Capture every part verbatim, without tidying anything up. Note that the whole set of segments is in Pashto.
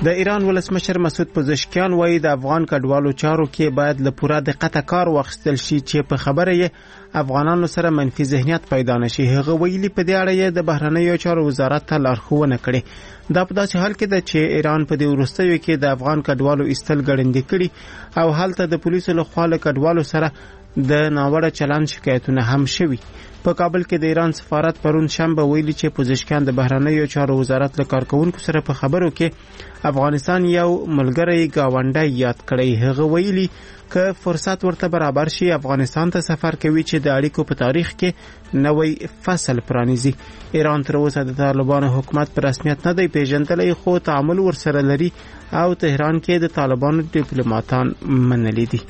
د ایران ولسمشر مسعود پزشکیان وایي د افغان کډوالو چارو کې باید له پوره دقت کار واخیستل شي چې په خبره یې افغانانو سره منفي ذهنیت پیدا نشي. هغه ویلي په دې اړه یې د بهرنیو چارو وزارت ته لارښوونه کړې. دا په داسې حال کې ده چې ایران په دې وروستیو کې د افغان کډوالو ایستل ګړندي کړي او هلته د پولیسو لخوا له کډوالو سره د ناوړه چلند شکایتونه هم شوي. په کابل کې د ایران سفارت پرون شنبه ویلي چې پزشکیان د بهرنیو چارو وزارت له کارکونکو سره په خبرو کې افغانستان یو ملګری گاونډی یاد کړی. هغه ویلي که فرصت ورته برابر شي افغانستان ته سفر کوي چې د اړیکو په تاریخ کې نوې فصل پرانیزي. ایران تر اوسه د طالبانو حکومت په رسمیت نه دی پیژندلی خو تعامل ورسره لري او تهران کې د طالبانو ډیپلوماتان منلي دي.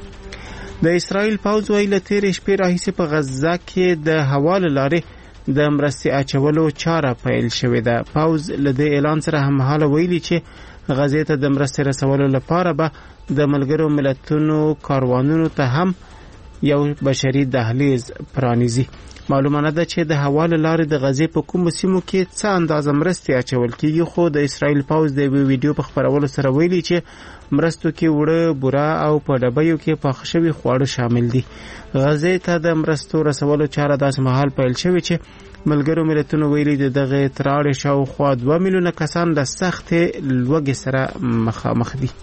د اسرائیل پوځ ویلي له تېرې شپې راهیسې په غزه کې د هوا له لارې د مرستې اچولو چاره پیل شوې ده. پوځ له دې اعلان سره هممهاله ویلي چې غزې ته د مرستې رسولو لپاره به د ملګرو ملتونو کاروانونو ته هم یو بشري دهلیز پرانیزي. معلومه نه ده چې د هوا له لارې د غزې په کومو سیمو کې څه اندازه مرستې اچول کېږي خو د اسرائیل پوځ د یوې ویډیو په خپرولو سره ویلي چې مرستو کې وړه بوره او په ډبیو کې پاخه شوي خواړه شامل دي. غزې ته د مرستو رسولو چاره داسې مهال پیل شوې چې ملګرو ملتونو ویلي د دغه تراړې شاوخوا دوه میلیونه کسان له سختې لوږې سره مخامخ دي.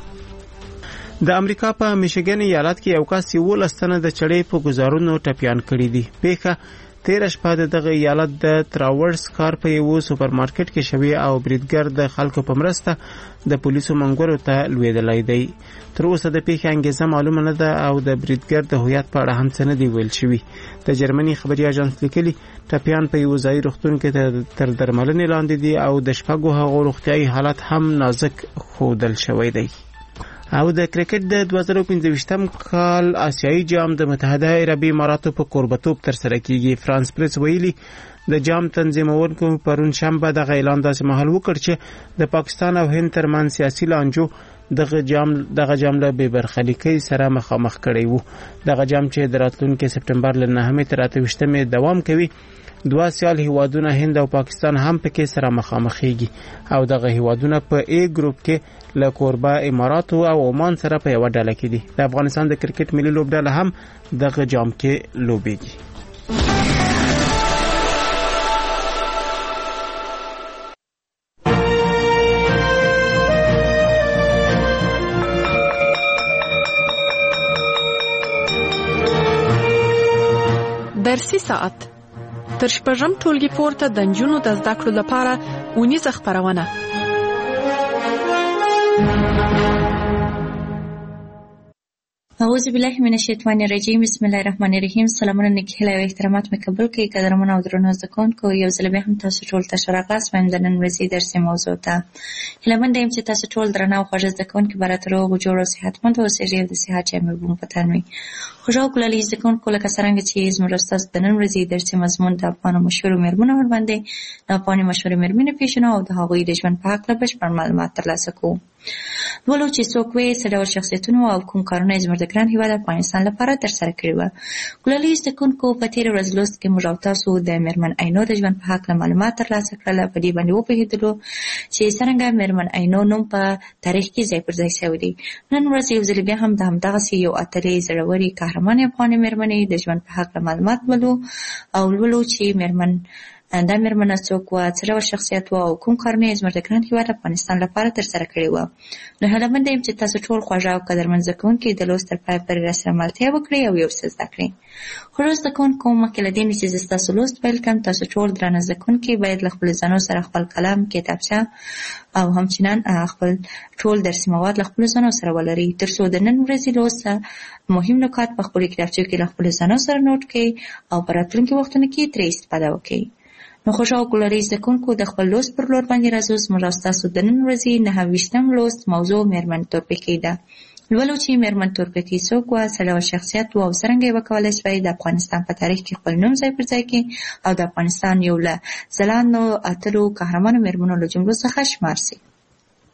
د امریکا په میشیګن ایالت کې یو کس یولس تنه د چړې په ګزارونو ټپیان کړي دي. پیښه تیره شپه د دغه ایالت د تراورس کار په یو سوپر مارکیټ کې شوی او بریدګر د خلکو په مرسته د پولیسو منګورو ته لوېدلی دی. تر اوسه د پیښې انګیزه معلومه نه ده او د بریدګر د هویت په اړه هم څه نه دی ویل شوي. د جرمني خبري اژانس لیکلي ټپیان په یو ځایي روغتون کې تر درملنې لاندې دي او د شپږو هغو روغتیایي حالت هم نازک ښودل شوی دی. او د کرکټ د دوه زره پنځه ویشتم کال آسیایي جام د متحده عربي اماراتو په کوربتوب ترسره کیږي. فرانس پریس ویلي د جام تنظیمونکو پرون شنبه دغه اعلان داسې مهال وکړ چې د پاکستان او هند ترمنځ سیاسي لانجو دغه جام دغه جام له بې برخلیکۍ سره مخامخ کړی وو. دغه جام چې د راتلونکي سپټمبر له نهمې تر اته ویشتمې دوام کوي دوه سیال هیوادونه هند او پاکستان هم پکې سره مخامخېږي او دغه هیوادونه په ای ګروپ کې له کوربه اماراتو او عمان سره په یوه ډله کې دي. د افغانستان د کرکټ ملي لوبډله هم دغه جام کې لوبېږي. درسي ساعت تر شپږم ټولګي پورته د نجونو د زده کړو لپاره اونیزه خپرونه. اعوذ بالله من الشیطان الرجیم. بسم الله الرحمن الرحیم. سلامونه نکهله او احترامات مې قبول کړئ. قدرمن او درنو زده کوونکو، یو ځل بیا هم تاسو ټول ته ښه راغلاست وایم د نن ورځې درسي موضوع ته. هیله منده یم چې تاسو ټول درنه او خوږه زده کوونکي به راته روغ جوړ او صحتمند اوسئ او د صحت جامې به مو په تن وي. خوږه او ګلالي زده کوونکو، لکه څرنګه چې زموږ ستاسو د نن ورځې درسي مضمون د افغانو مشهورو مېرمنو ورباندې د افغاني مشهورې مېرمنې پیژنو او د هغوی د ژوند په هکله بشپړ معلومات ترلاسه کوو. ولو چې څوک وې څه ډول شخصیتونو او کوم کارونه یې زموږ د ګران هېواد افغانستان لپاره ترسره کړي وه. ګلالي زده کوونکو، په تېره ورځ لوست کې موږ او تاسو د مېرمن عینو د ژوند په هکله معلومات ترلاسه کړل. په دې باندې وپوهېدلو چې څرنګه مېرمن عینو نوم په تاریخ کې ځای پر ځای شوی دی. نن ورځ یو ځل بیا هم د همدغسې یو اتلې زړورې قهرمانې افغانې مېرمنې د ژوند په هکله معلومات ولو او لولو چې مېرمن دا مېرمنه څوک وه، څه ډول شخصیت وه او کوم کارونه یې زموږ د ګران هېواد افغانستان لپاره ترسره کړي وه. نو هیله منده یم چې تاسو ټول خوږه او قدرمن زده کوونکي د لوست تر پایه پورې راسره ملتیا وکړئ او یو څه زده کړئ. خوږو زده کوونکو، مخکې له دې نه چې زه ستاسو لوست پیل کړم، تاسو ټول درانه زده کوونکي باید له خپلو ځانو سره خپل قلم، کتابچه او همچنان خپل ټول درسي مواد له خپلو ځانو سره ولرئ، تر څو د نن ورځې لوست مهم نکات په خپلو کتابچو کې له خپلو ځانو سره نوټ کړئ او په راتلونکي وختونو کې ترې استفاده وکړئ. نو خوږه او ګلالي زده کوونکو، د خپل لوست پر لور باندې راځو. زموږ او ستاسو د نن ورځې نهه ویشتم لوست موضوع مېرمن تورپیکۍ ده. لولو چې مېرمن تورپیکۍ څوک وه، څه ډول شخصیت وه او څرنګه یې وکولی شوی د افغانستان په تاریخ کې خپل نوم ځای پر ځای کړي او د افغانستان یو له ځلانده اتلو قهرمانو مېرمنو له جملو څخه شمار سي.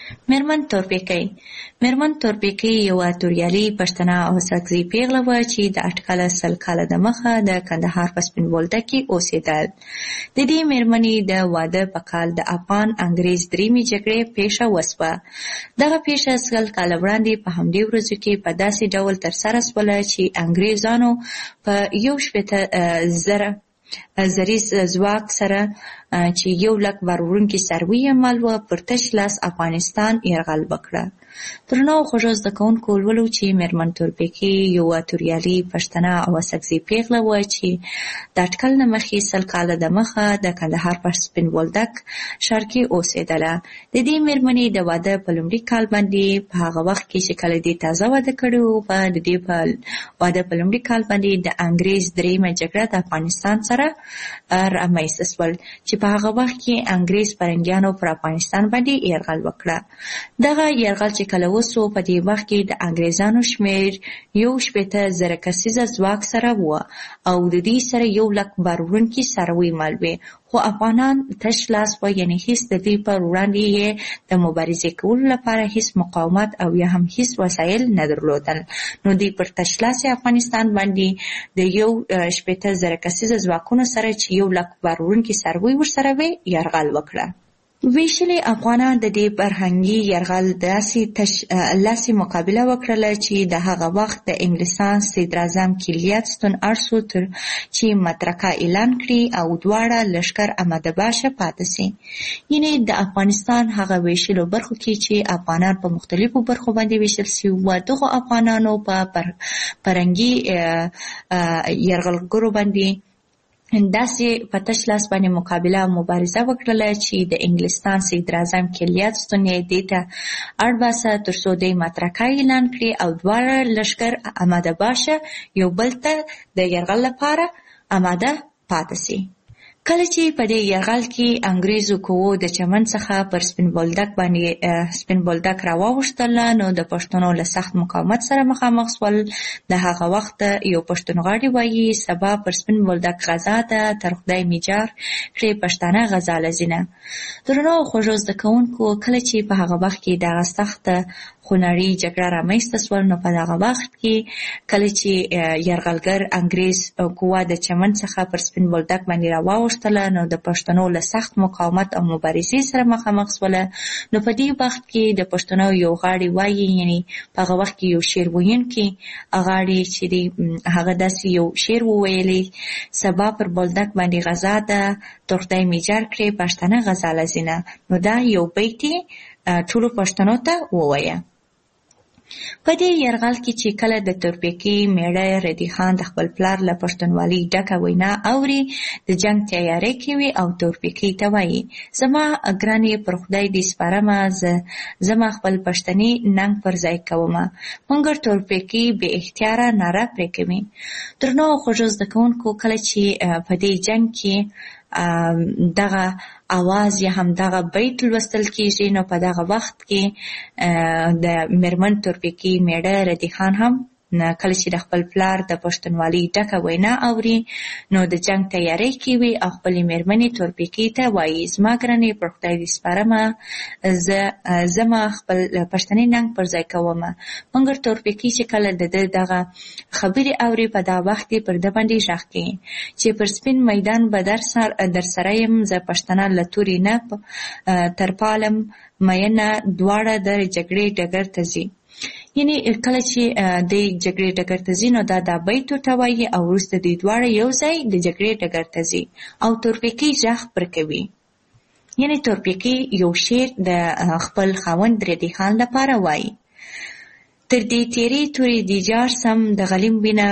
میرمن تورپیکی میرمن تورپیکی یوه توریالي پښتنه او ساکزي پیغله وه چې د اټکله سل کاله د مخه د کندهار په سپین بولدک کې اوسېدل. د دې میرمنې د واده په کال د افغان انګریز دریمې جګړې پیښه وسوه. دغه پیښه سل کاله وړاندې په همدې ورځو کې په داسې ډول ترسره سوله چې انګریزانو په یو شپېته زره زریز ځواک سره چې یو لک بار وړونکي څاروي یې مال وه پر تش لاس افغانستان یرغل وکړه. درنو خوږو زده کوونکو ولولو چې میرمن تورپیکی یوه توریالي پښتنه او ساکزي پیغله وه چې د اټکل نه مخکې سل کاله د مخه د کندهار په سپین بولدک ښار کې اوسېدله. د دې میرمنې د واده په لومړي کال باندې په هغه وخت کې چې کله دې تازه واده کړی و، په د دې په واده په لومړي کال باندې د انګریز دریمه جګړه د افغانستان سره رامنځته شول چې په هغه وخت کې انګریز پرنګیانو پر افغانستان باندې یرغل وکړه. دغه یرغل چې کله وسو، په دې وخت کې د انګریزانو شمېر یو شپېته زره کسیزه ځواک سره وه او د دې سره یو لک بار وړونکي څاروي مال وې، خو افغانان تش لاس وه، یعنې هېڅ د دوی پر وړاندې یې د مبارزې کولو لپاره هېڅ مقاومت او یا هم هېڅ وسایل نه درلودل. نو دوی پر تش لاس افغانستان باندې د یو شپېته زره کسیزه ځواکونو سره چې یو لک بار وړونکي څاروي ورسره وې یرغل وکړه. ویشلي افغانان د دې فرهنګي یرغل داسې تش لاسې مقابله وکړله چې د هغه وخت د انګلستان صدراعظم کلیات ستون ارسو تر چې مترکه اعلان کړي او دواړه لښکر اماده باشه پاتې سي. یعنې د افغانستان هغه ویشلو برخو کې چې افغانان په مختلفو برخو باندې ویشل سوي وو، دغو افغانانو په فرهنګي یرغلګرو باندې داسې په تش لاس باندې مقابله او مبارزه وکړله چې د انګلستان صدراعظم کلیات ستون یې دې ته اړ باسه تر څو دوی مترکه اعلان کړي او دواړه لښکر اماده باشه یو بل ته د یرغل لپاره اماده پاتې سي. کله چې په دې یرغل کې انګریزو قوو د چمن څخه پر سپین بولدک باندې سپین بولدک راواوښتل، نو د پښتنو له سخت مقاومت سره مخامخ شول. د هغه وخت یو پښتونغاړی وایي سبا پر سپین بولدک غزا ده، تر خدای میجار کړې پښتانه غزا لذینه. درنو خوږو زده کوونکو، کله چې په هغه وخت کې دغه سخته خونړۍ جګړه رامنځته شول، نو په دغه وخت کې کله چې یرغلګر انګریز قوا د چمن څخه پر سپین بولدک باندې راواوښتله، نو د پښتنو له سخت مقاومت او مبارزې سره مخامخ شوله. نو په دې وخت کې د پښتنو یو غاړی وایي، یعنې په هغه وخت کې یو شعر ویونکی غاړی چې دی هغه داسې یو شعر وویلی: سبا پر بولدک باندې غزا ده، تر خدای میجار کړې پښتانه غزا لذینه. نو دا یو بیت ټولو پښتنو ته ووایه. په دې یرغل کې چې کله د تورپیکي میړه ردی خان د خپل پلار له پښتونولۍ ډکه وینا اوري، د جنګ تیاری کوي او تورپیکي ته وایي: زما ګرانې پر خدای دې سپارمه، زما خپل پښتني ننګ پر ځای کومه. مګر تورپیکي بې اختیاره ناره پرې کوي. درنو خوږو زده کوونکو، کله چې په دې جنګ کې دغه اواز یا هم دغه بیت لوستل کیږي، نو په دغه وخت کې د میرمن تورپیکي میړه ردی خان هم کله چې د خپل پلار د پښتونولۍ ډکه وینا اوري، نو د جنګ تیاری کوي او خپلې میرمنې تورپیکي ته وایي: زما ګرانې پر خدای دې سپارمه، زه زما خپل پښتني ننګ پر ځای کومه. مګر تورپیکي چې کله د ده دغه خبرې اوري، په دا وخت کې پر ده باندې غږ کوي چې پر سپین میدان به در سره یم، زه پښتنه له تورې نه تر پالم مینه، دواړه د جګړې ډګر ته ځي. یعنې کله چې د جګړې ډګر ته ځي، نو دا دا بیت ورته وایي او وروسته دوی دواړه یو ځای د جګړې ډګر ته ځي او تورپیکي غږ پر کوي. یعنې تورپیکي یو شعر د خپل خاوند ردی خان لپاره وایي: تر دې تیرې تورې دې جار سم، د غلیم وینه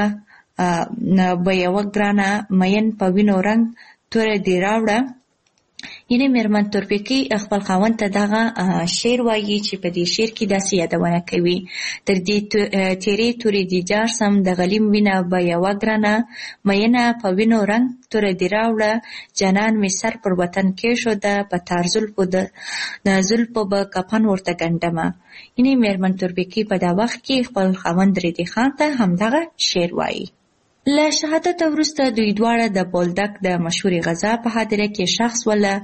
به یوه ګرانه، مین په وینو رنګ توره دې راوړه. یعنې میرمن تورپیکي خپل خاوند ته دغه شعر وایي چې په دې شعر کې داسې یادونه کوي: تر دې تیرې تورې دې جار سم، د غلیم وینه به یوه ګرانه، مینه په وینو رنګ توره دې راوړه. جانان مې سر پر وطن کېښوده، په تار زلفو د زلفو به کفن ورته ګنډمه. یعنې میرمن تورپیکي په دا وخت کې خپل خاوند ردی خان ته همدغه شعر وایي. له شهادت وروسته دوی دواړه د بولدک د مشهورې غزا په حادثه کې ښخ شول. په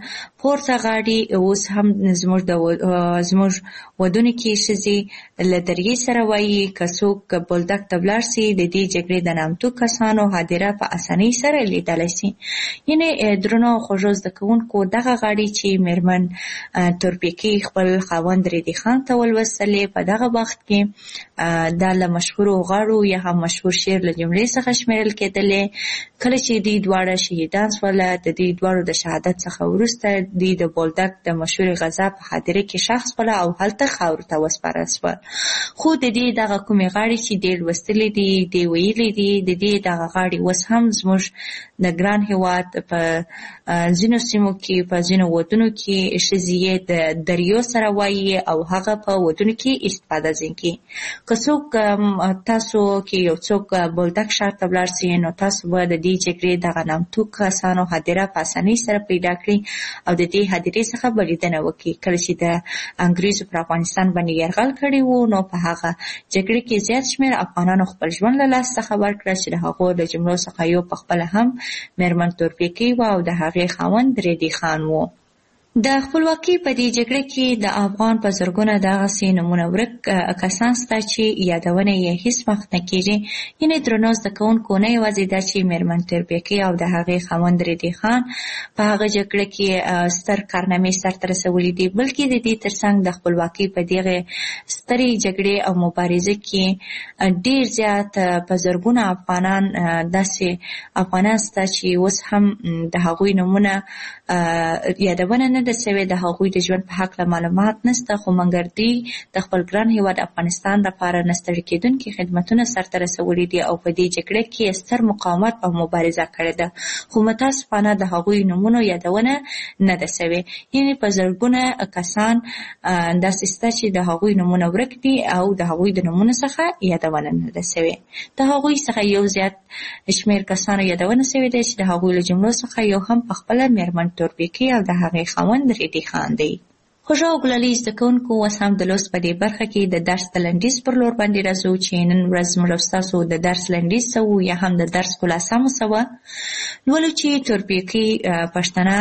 پورته غاړي اوس هم زموږ د زموږ ودونو کې ښځې له دریې سره وایي که څوک بولدک ته ولاړ سي د دې جګړې د نامتو کسانو هدیره په اسانۍ سره لیدلی سي. یعنې درنو خوږو زده کوونکو دغه غاړي چې میرمن تورپیکۍ خپل خاوند ریدي خان ته ولوستلې په دغه وخت کې دا له مشهورو غاړو یا هم مشهور شعر له جملې څخه شمیرل کېدلې. کله چې دوی دواړه شهیدان سوله د دوی دواړو د شهادت څخه وروسته دوی د بولدک د مشهورې غزا په هدیره کې ښخ سوله او هلته خاورو ته وسپارل سول. خو د دې دغه کومې غاړې چې ډېر لوستلې دي دې ویلي دي د دې دغه غاړې اوس هم زموږ د ګران هېواد په ځینو سیمو کې په ځینو ودونو کې ښځې یې د دریو سره وایي او هغه په ودونو کې استفاده ځین کې. که څوک تاسو کې یو څوک بولدک ښار ته ولاړ سي نو تاسو به د دې جګړې دغه نامتو کسانو هدیره په اسانۍ سره پیدا کړئ او د دې هدیرې څخه به لیدنه وکړي. کله چې د انګریزو پر افغانستان باندې یرغل کړی و نو په هغه جګړې کې زیات شمېر افغانانو خپل ژوند له لاسه څخه ورکړه چې د هغو د جملو څخه یو پخپله هم میرمن تورپیکۍ وه او د هغې خاوند ریدي خان و. د خپلواکۍ په دې جګړه کې د افغان په زرګونه دغسې نومونه ورک کسان شته چې یادونه یې هېڅ وخت نه کېږي. یعنې درنو زده کوونکو نه یوازې دا چې میرمن تورپیکۍ او د هغې خاوند ریدي خان په هغه جګړه کې ستر کارنامې سرته رسولي دي بلکې د دې ترڅنګ د خپلواکۍ په دغې سترې جګړې او مبارزه کې ډېر زیات په زرګونه افغانان داسې افغانان شته چې اوس هم د هغوی نومونه یادونه نه ده سوې د هغوی د ژوند په هکله معلومات نشته خو مګر دوی د خپل ګران هېواد افغانستان لپاره نه ستړي کېدونکي خدمتونه سرته رسولي دي او په دې جګړه کې ستر مقاومت او مبارزه کړې ده خو متاسفانه د هغوی نومونو یادونه نه ده سوې. یعنې په زرګونه کسان داسې شته چې د هغوی نومونه ورک دي او د هغوی د نومونو څخه یادونه نه ده سوې. د هغوی څخه یو زیات شمېر کسانو یادونه سوې ده چې د هغوی له جملو څخه یو هم پخپله میرمن تورپیکۍ او د هغې خاوند ریدي خان دی. خوږو او ګلالي زده کوونکو اوس هم د لوست په دې برخه کې د درس د لنډیز پر لور باندې راځو چې نن ورځ موږ او ستاسو د درس لنډیز څه و یا هم د درس خلاصه مو څه وه. لولو چې تورپیکۍ پښتنه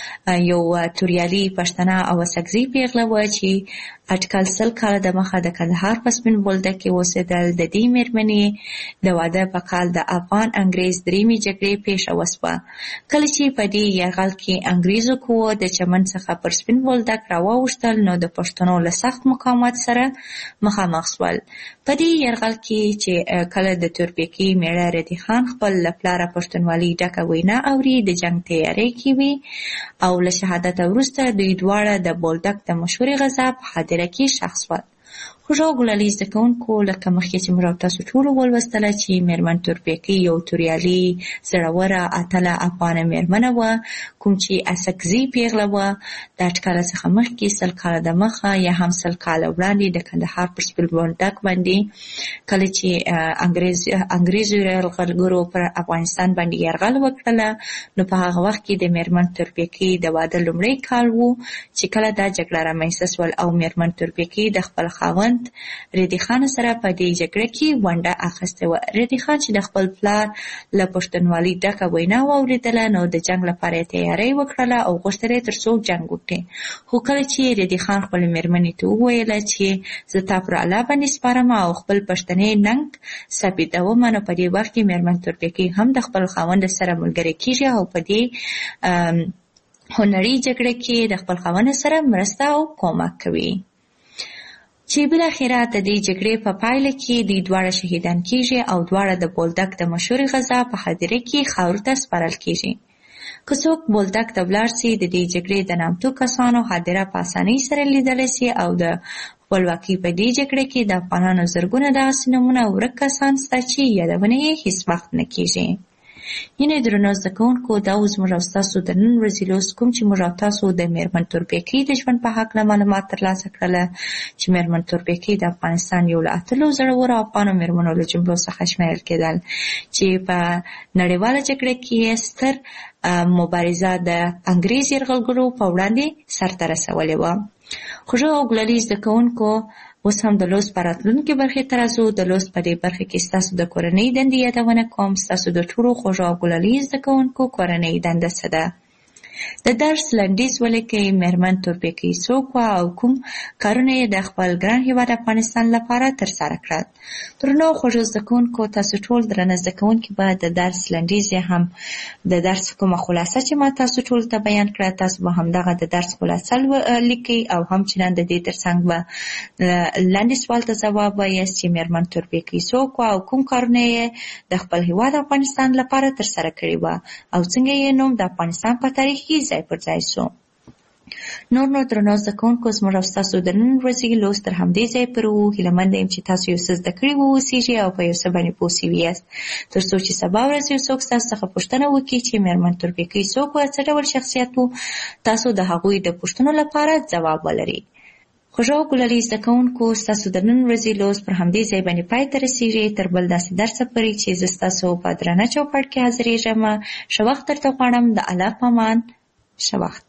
یو توریالي پښتنه او اسکزي پیغله وه چې اټکل سل کاله د مخه د کندهار په سپین بولدک کې اوسېدل. د دې مېرمنې د واده په کال د افغان انګریز درېیمې جګړې پیښه وسوه. کله چې په دې یرغل کې انګریزو قوو د چمن څخه پر سپین بولدک راواوښتل نو د پښتنو له سخت مقاومت سره مخامخ شول. په دې یرغل کې چې کله د تورپیکۍ میړه ریدي خان خپل له پلاره پښتونولي ډکه وینا اوري د جنګ تیاری کوي او له شهادت وروسته دوی دواړه د بولدک د مشهورې غزا په هدیره کې ښخ شول. خوږو او ګلالي زده کوونکو لکه مخکې چې موږ تاسو ټولو ولوستله چې میرمن تورپیکۍ یو توریالي زړوره اتله افغانه میرمنه وه کوم چې اسکزي پیغله وه. د اټکله څخه مخکې سل کاله د مخه یا هم سل کاله وړاندې د کندهار پر سپین بولدک باندې کله چې انګریز انګریزو یرغلګرو پر افغانستان باندې یرغل وکړله نو په هغه وخت کې د میرمن تورپیکۍ د واده لومړی کال و چې کله دا جګړه رامنځته سول او میرمن تورپیکۍ د خپل خاوند ریدي خان سره په دې جګړه کې ونډه اخیستې وه. ریدي خان چې د خپل پلار له پښتونولي ډکه وینا واورېدله نو د جنګ لپاره یې تیاری وکړله او غوښتل یې تر څو جنګ وکړي. خو کله چې ریدي خان خپلې مېرمنې ته وویله چې زه تا پر الله باندې سپارم او خپل پښتنې ننګ ثابتوم نو په دې وخت کې میرمن تورپیکۍ هم د خپل خاوند سره ملګرې کېږي او په دې هنري جګړه کې د خپل خاوند سره مرسته او کومک کوي چې بالاخره د دې جګړې په پایله کې دوی دواړه شهیدان کېږي او دواړه د بولدک د مشهورې غزا په هدیره کې خاورو ته سپارل کېږي. که څوک بولدک ته ولاړ سي د دې جګړې د نامتو کسانو هدیره په اسانۍ سره لیدلی سي او د خپلواکۍ په دې جګړه کې د افغانانو زرګونه داسې نومونه ورک کسان شته چې یادونه یې هېڅ وخت نه کېږي. یعنې درنو زده کوونکو دا اوس موږ او ستاسو د نن ورځې لوست کوم چې موږ او تاسو د میرمن تورپیکۍ د ژوند په هکله معلومات ترلاسه کړله چې میرمن تورپیکۍ د افغانستان یو له اتلو زړورو افغانو میرمنو له جملو څخه شمیرل کېدل چې په نړیواله جګړه کې یې ستر مبارزه د انګریز یرغلګرو په وړاندې سرته رسولې وه. خوږو او ګلالي زده کوونکو اوس هم د لوست په راتلونکې برخې ته راځو. د لوست په دې برخه کې ستاسو د کورنۍ دندې یادونه کوم. ستاسو د ټولو خوږو او ګلالي زده کوونکو کورنۍ دنده څه ده؟ د درس لنډیز ولیکئ. مېرمن تورپیکۍ څوک وه او کوم کارونه یې د خپل ګران هېواد افغانستان لپاره ترسره کړل. درنو خوږو زده کوونکو، تاسو ټول درنه زده کوونکي به د درس لنډیز یا هم د درس کومه خلاصه چې ما تاسو ټول ته بیان کړه، تاسو به همدغه د درس خلاصه لیکئ او همچنان د دې ترڅنګ به لاندې سوال ته ځواب وایاست چې مېرمن تورپیکۍ څوک وه او کوم کارونه یې د خپل هېواد افغانستان لپاره ترسره کړي وه او څنګه یې نوم د افغانستان په تاریخ کې ځای پر ځای سو. نور نو درنو زده کوونکو، زموږ او ستاسو د نن ورځې لوست تر همدې ځای پورې وو. هیله یم چې تاسو یو څه زده کړي واوسیږئ او په یو څه باندې پوه سوي یاست، تر څو چې سبا ورځ یو څوک ستاسو څخه پوښتنه وکړي چې مېرمن تورپیکۍ څوک وه، څه ډول شخصیت و، تاسو د هغوی د پوښتنو لپاره ځواب ولرئ. خوږو ګلالي زده کوونکو، ستاسو د نن ورځې لوست پر همدې ځای باندې پای ته رسېږي. تر بل داسې درسه پورې چې زه ستاسو په درانه چوپړ کې حاضرېږم، ښه وخت درته غواړم. د الله په امان، ښه وخت.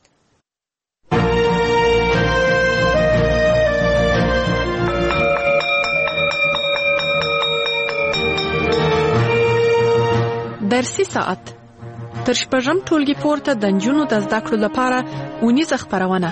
درسي ساعت تر شپږم ټولګي پورته د نجونو د زده کړو لپاره اونیزه خپرونه.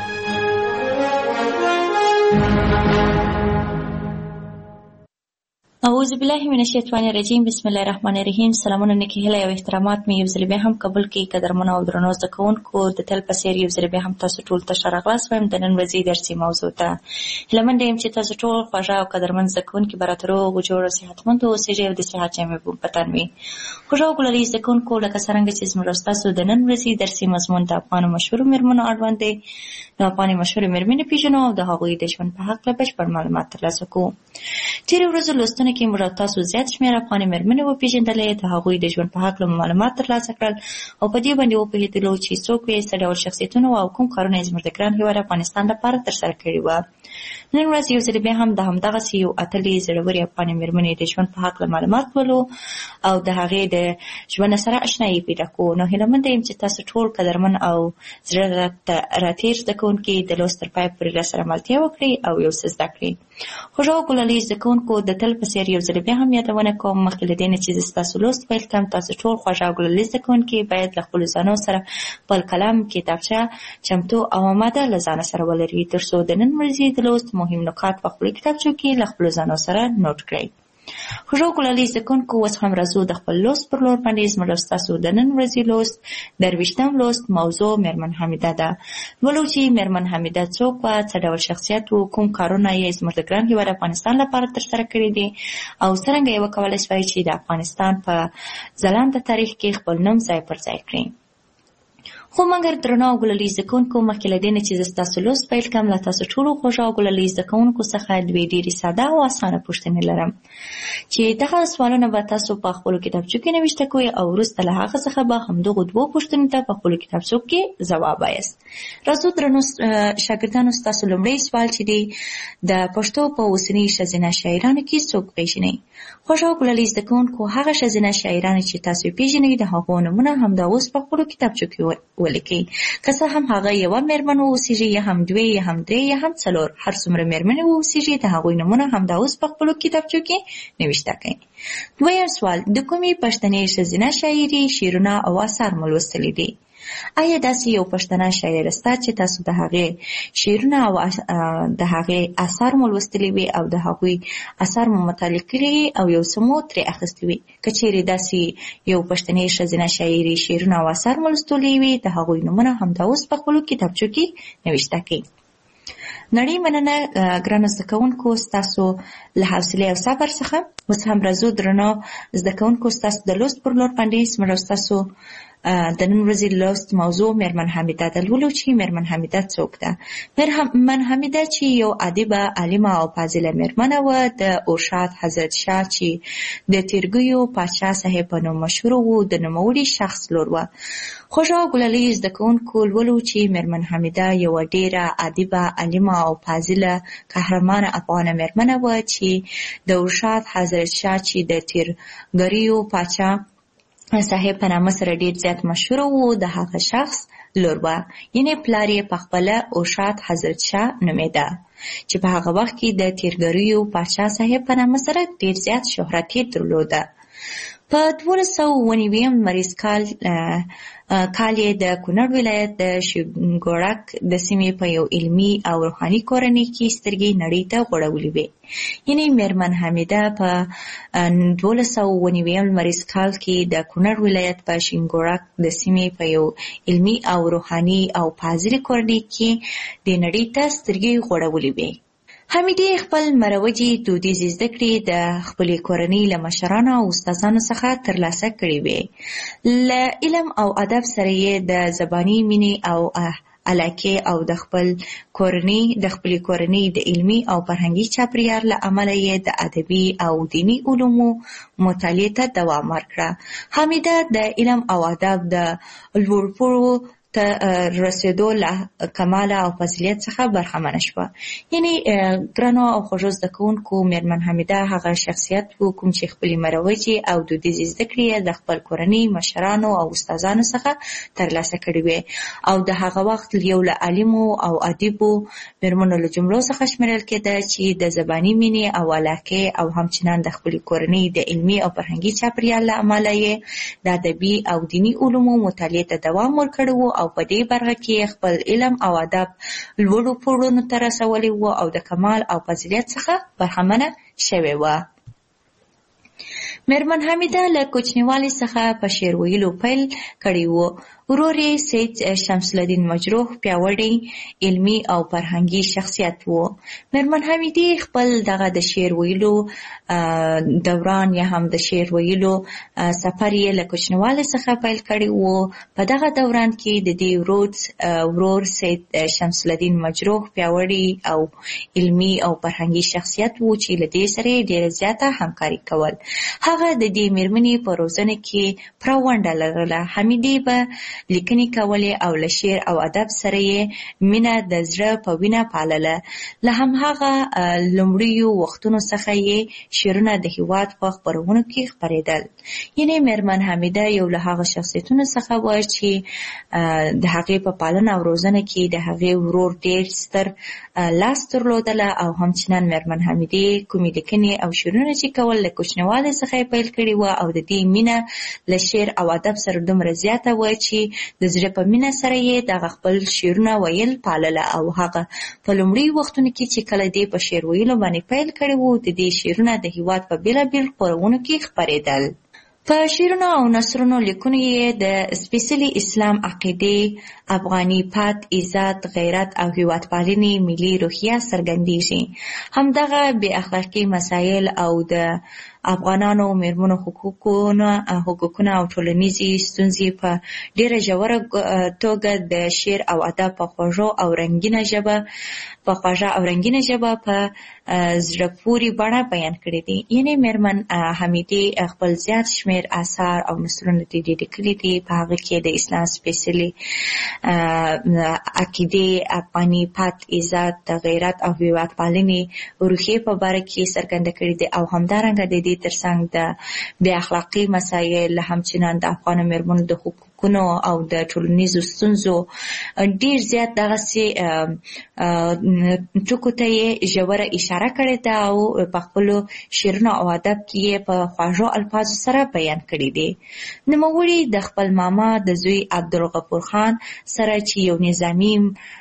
اعوذ بالله من الشیطان الرجیم. بسم الله الرحمن الرحیم. سلامونه، نیکې هیلې او احترامات مې یو ځل بیا هم قبول کړئ. قدرمنو او درنو زده کوونکو، د تل په څېر یو ځل بیا هم تاسو ټول ته ښه راغلاست وایم د نن ورځې درسي موضوع ته. هیله منده یم چې تاسو ټول خوږه او قدرمن زده کوونکي به راته روغ او جوړ او صحتمند اوسېږئ او د صحت جامې په تن وي. خوږه او ګلالي زده کوونکو، لکه څرنګه چې زموږ او ستاسو د نن ورځې درسي مضمون د افغانو مشهورو مېرمنو اړوند دی، نو افغاني مشهورې مېرمنې پېژنو او د هغوی د ژوند په هکله بشپړ معلومات ترلاسه کوو. تېرې ورځو لوستونو کې موږ او تاسو زیات شمېر افغاني مېرمنې وپېژندلې، د هغوی د ژوند په هکله معلومات ترلاسه کړل او په دې باندې وپوهېدلو چې څوک یې، څه ډول شخصیتونه او کوم کارونه یې زموږ د ګران هېواد افغانستان لپاره ترسره کړي وه. نن ورځ یو ځل بیا هم د همدغسې یو اتلې زړورې افغاني مېرمنې د ژوند په هکله معلومات ولو او د هغې د ژوند سره اشنایي پیدا کوو. نو هیله منده یم چې تاسو ټول قدرمن او زړه راتېر زده کوونکي د لوست تر پای پورې راسره ملتیا وکړئ او یو څه زده کړئ. خوږو ګلالي زده کوونکو، د تل په څېر یو ځل بیا هم یادونه کوم، مخکې له دې نه چې زه ستاسو لوست پیل کړم، تاسو ټول خوږه او ګلالي زده کوونکي باید له خپلو ځانو سره خپل قلم، کتابچه چمتو او اماده له ځانه سره ولرئ، تر څو د نن ورځې د لوست مهم نکات په خپلو کتابچو کې له خپلو ځانو سره نوټ کړئ. خوږو ګلالي زده کوونکو، اوس هم راځو د خپل لوست پر لور باندې. زموږ او ستاسو د نن ورځې لوست درویشتم لوست موضوع مېرمن حمیده ده. ولو چې مېرمن حمیده څوک وه، څه ډول شخصیت و، کوم کارونه یې زموږ د ګران هېواد افغانستان لپاره ترسره کړي دي او څرنګه یې وکولی شوای چې د افغانستان په ځلانده تاریخ کې خپل نوم ځای پر ځای کړي. خو مګر درنو او ګلالي زده کوونکو، مخکې له دې نه چې زه ستاسو لوست پیل کړم، له تاسو ټولو خوږو او ګلالي زده کوونکو څخه دوې ډېرې ساده او اسانه پوښتنې لرم چې دغه سوالونه به تاسو په خپلو کتابچو کې نوشته کوئ او وروسته له هغه څخه به همدغو دوو پوښتنو ته په خپلو کتابچو کې ځواب وایاست. راځو درنو شاګردانو، ستاسو لومړی سوال چې دی، د پښتو په اوسني ښځینه شاعرانو کې څوک پېژنئ؟ خوږو او ګلالي زده کوونکو، هغه ښځینه شاعرانې چې تاسو یې پېژنئ د هغو نومونه همدا اوس په خپلو کتابچو کې ولیکئ. که څه هم هغه یوه مېرمن واوسېږي، یا هم دوې، یا هم درې، یا هم څلور، هر څومره مېرمنې واوسېږي د هغوی نومونه همدا اوس په خپلو کتابچو کې نوشته کړئ. دویم سوال، د کومې پښتنې ښځینه شاعرې شعرونه او اثار مو لوستلي دي؟ آیا داسې یو پښتنه شاعره سته چې تاسو د هغې شعرونه او د هغې اثار مو لوستلي وي او د هغوی اثار مو مطالعه کړي او یو څه مو ترې اخیستي وي؟ که چیرې داسې یو پښتنې ښځینه شاعرې شعرونه او اثار مو لوستلي وي د هغوی نومونه همدا اوس په خپلو کتابچو کې نوشته کړئ. نړۍ مننه ګرانو زده کوونکو ستاسو له حوصلې او صبر څخه. اوس هم راځو درنو زده کوونکو، ستاسو د لوست پر لور باندې. زموږ ستاسو د نن ورځې لوست موضوع مېرمن حمیده ده. لولو چې مېرمن حمیده څوک ده؟ مېرمن حمیده چې یو ادیبه، عالمه او فاضله مېرمنه وه، د ارشاد حضرت شاه چې د تېرګیو پاچا صاحب په نوم مشهور و، د نوموړي شخص لور وه. خوږو او ګلالي زده کوونکو، لولو چې مېرمن حمیده یوه ډېره ادیبه، عالمه او فاضله قهرمانه افغانه مېرمنه وه چې د ارشاد حضرت شاه چې د تېرګیو پاچا صاحب په نامه سره ډېر زیات مشهور و، د هغه شخص لور وه. یعنې پلار یې پخپله ارشاد حضرت شاه نومېده چې په هغه وخت کې د تېرګیو پاچا صاحب په نامه سره ډېر زیات شهرت یې درلوده. په دولس سوه اووه نوي لمریز کال کال یې د کونړ ولایت د شینګوړک د سیمې په یو علمي او روحاني کورنۍ کې سترګې نړۍ ته غوړولې وې. یعنې میرمن حمیده په دولس سوه اووه نوي لمریز کال کې د کونړ ولایت په شینګوړک د سیمې په یو علمي او روحاني او فاضله کورنۍ کې د نړۍ ته سترګې غوړولې وې. حمیدې خپل مروجي دودیزې زده کړې د خپلې کورنۍ له مشرانو او استادانو څخه ترلاسه کړې وې. له علم او ادب سره یې د زباني مینې او علاقې او د خپل کورنۍ د خپلې کورنۍ د علمي او فرهنګي چاپیریال له امله یې د ادبي او دیني علومو مطالعې ته دوام ورکړه. حمیده د علم او ادب د لوړ پوړو ته رسیدو له کمال او فضیلت څخه برخمنه شوه. یعنې ګرانو او خوږو زده کوونکو، میرمن حمیده هغه شخصیت و کوم چې خپلې مروجې او دودیزې زده کړې د خپل کورنۍ مشرانو او استادانو څخه ترلاسه کړې وې او د هغه وخت یو له عالمو او ادیبو میرمنو له جملو څخه شمیرل کېده چې د زباني مینې او علاقې او همچنان د خپلې کورنۍ د علمي او فرهنګي چاپیریال له امله یې د ادبي او دیني علومو مطالعې ته دوام ورکړی و او په دې برخه کې خپل علم او ادب لوړو پوړونو ته رسولی و او د کمال او فضیلت څخه برخمنه شوې وه. میرمن حمیده له کوچنیوالي څخه په شعر ویلو پیل کړی و. ورور یې سید شمس الدین مجروح پیاوړی علمي او فرهنګي شخصیت و. میرمن حمیدې خپل دغه د شعر ویلو دوران یا هم د شعر ویلو سفر یې له کوچنیوالي څخه پیل کړی و. په دغه دوران کې د دې ورور ورور سید شمس الدین مجروح پیاوړی او علمي او فرهنګي شخصیت و چې له دې سره ډېره زیاته همکاري کول. هغه د دې میرمنې په روزنه کې پوره ونډه لرله. حمیدې به لیکنې کولې او له شعر او ادب سره یې مینه د زړه په وینه پالله. له همهغه لومړیو وختونو څخه یې شعرونه د هېواد په خپرونو کې خپرېدل. یعنې میرمن حمیده یو له هغه شخصیتونو څخه وه چې د هغې په پالنه او روزنه کې د هغې ورور ډېر ستر لاس درلودله او همچنان میرمن حمیدې کومې لیکنې او شعرونه چې کول له کوچنیوالي څخه یې پیل کړي وه او د دې مینه له شعر او ادب سره دومره زیاته وه چې د زړه په مینه سره یې دغه خپل شعرونه ویل پالله او هغه په لومړي وختونو کې چې کله دې په شعر ویلو باندې پیل کړي وو د دې شعرونه د هېواد په بېلابېل خپرونو کې خپرېدل. په شعرونو او نثرونو لیکنو یې د سپېڅلي اسلام عقیدې، افغاني پت، عزت، غیرت او هېوادپالنې ملي روحیه څرګندېږي. همدغه بې اخلاقي مسایل او د افغانانو میرمنو حقوقونه حقوقونه او ټولنیزې ستونزې په ډېره ژوره توګه د شعر او ادب په خوږو او رنګینه ژبه په خوږه او رنګینه ژبه په زړه پورې بڼه بیان کړي دي. یعنې میرمن حمیدې خپل زیات شمېر اثار او نثرونه دې لیکلي دي. په هغه کې د اسلام سپېڅلې عقیدې، افغاني پت، عزت، غیرت او هېوادپالنې روحیې په باره کې څرګنده کړي دي او همدارنګه د دې ترڅنګ د بې اخلاقي مسایل، همچنان د افغانو میرمنو د حقوقونو او د ټولنیزو ستونزو ډېر زیات دغسې ټکو ته یې ژوره اشاره کړې ده او په خپلو شعرونو او ادب کې یې په خوږو الفاظو سره بیان کړي دي. نوموړي د خپل ماما د زوی عبدالغفور خان سره چې یو نظامي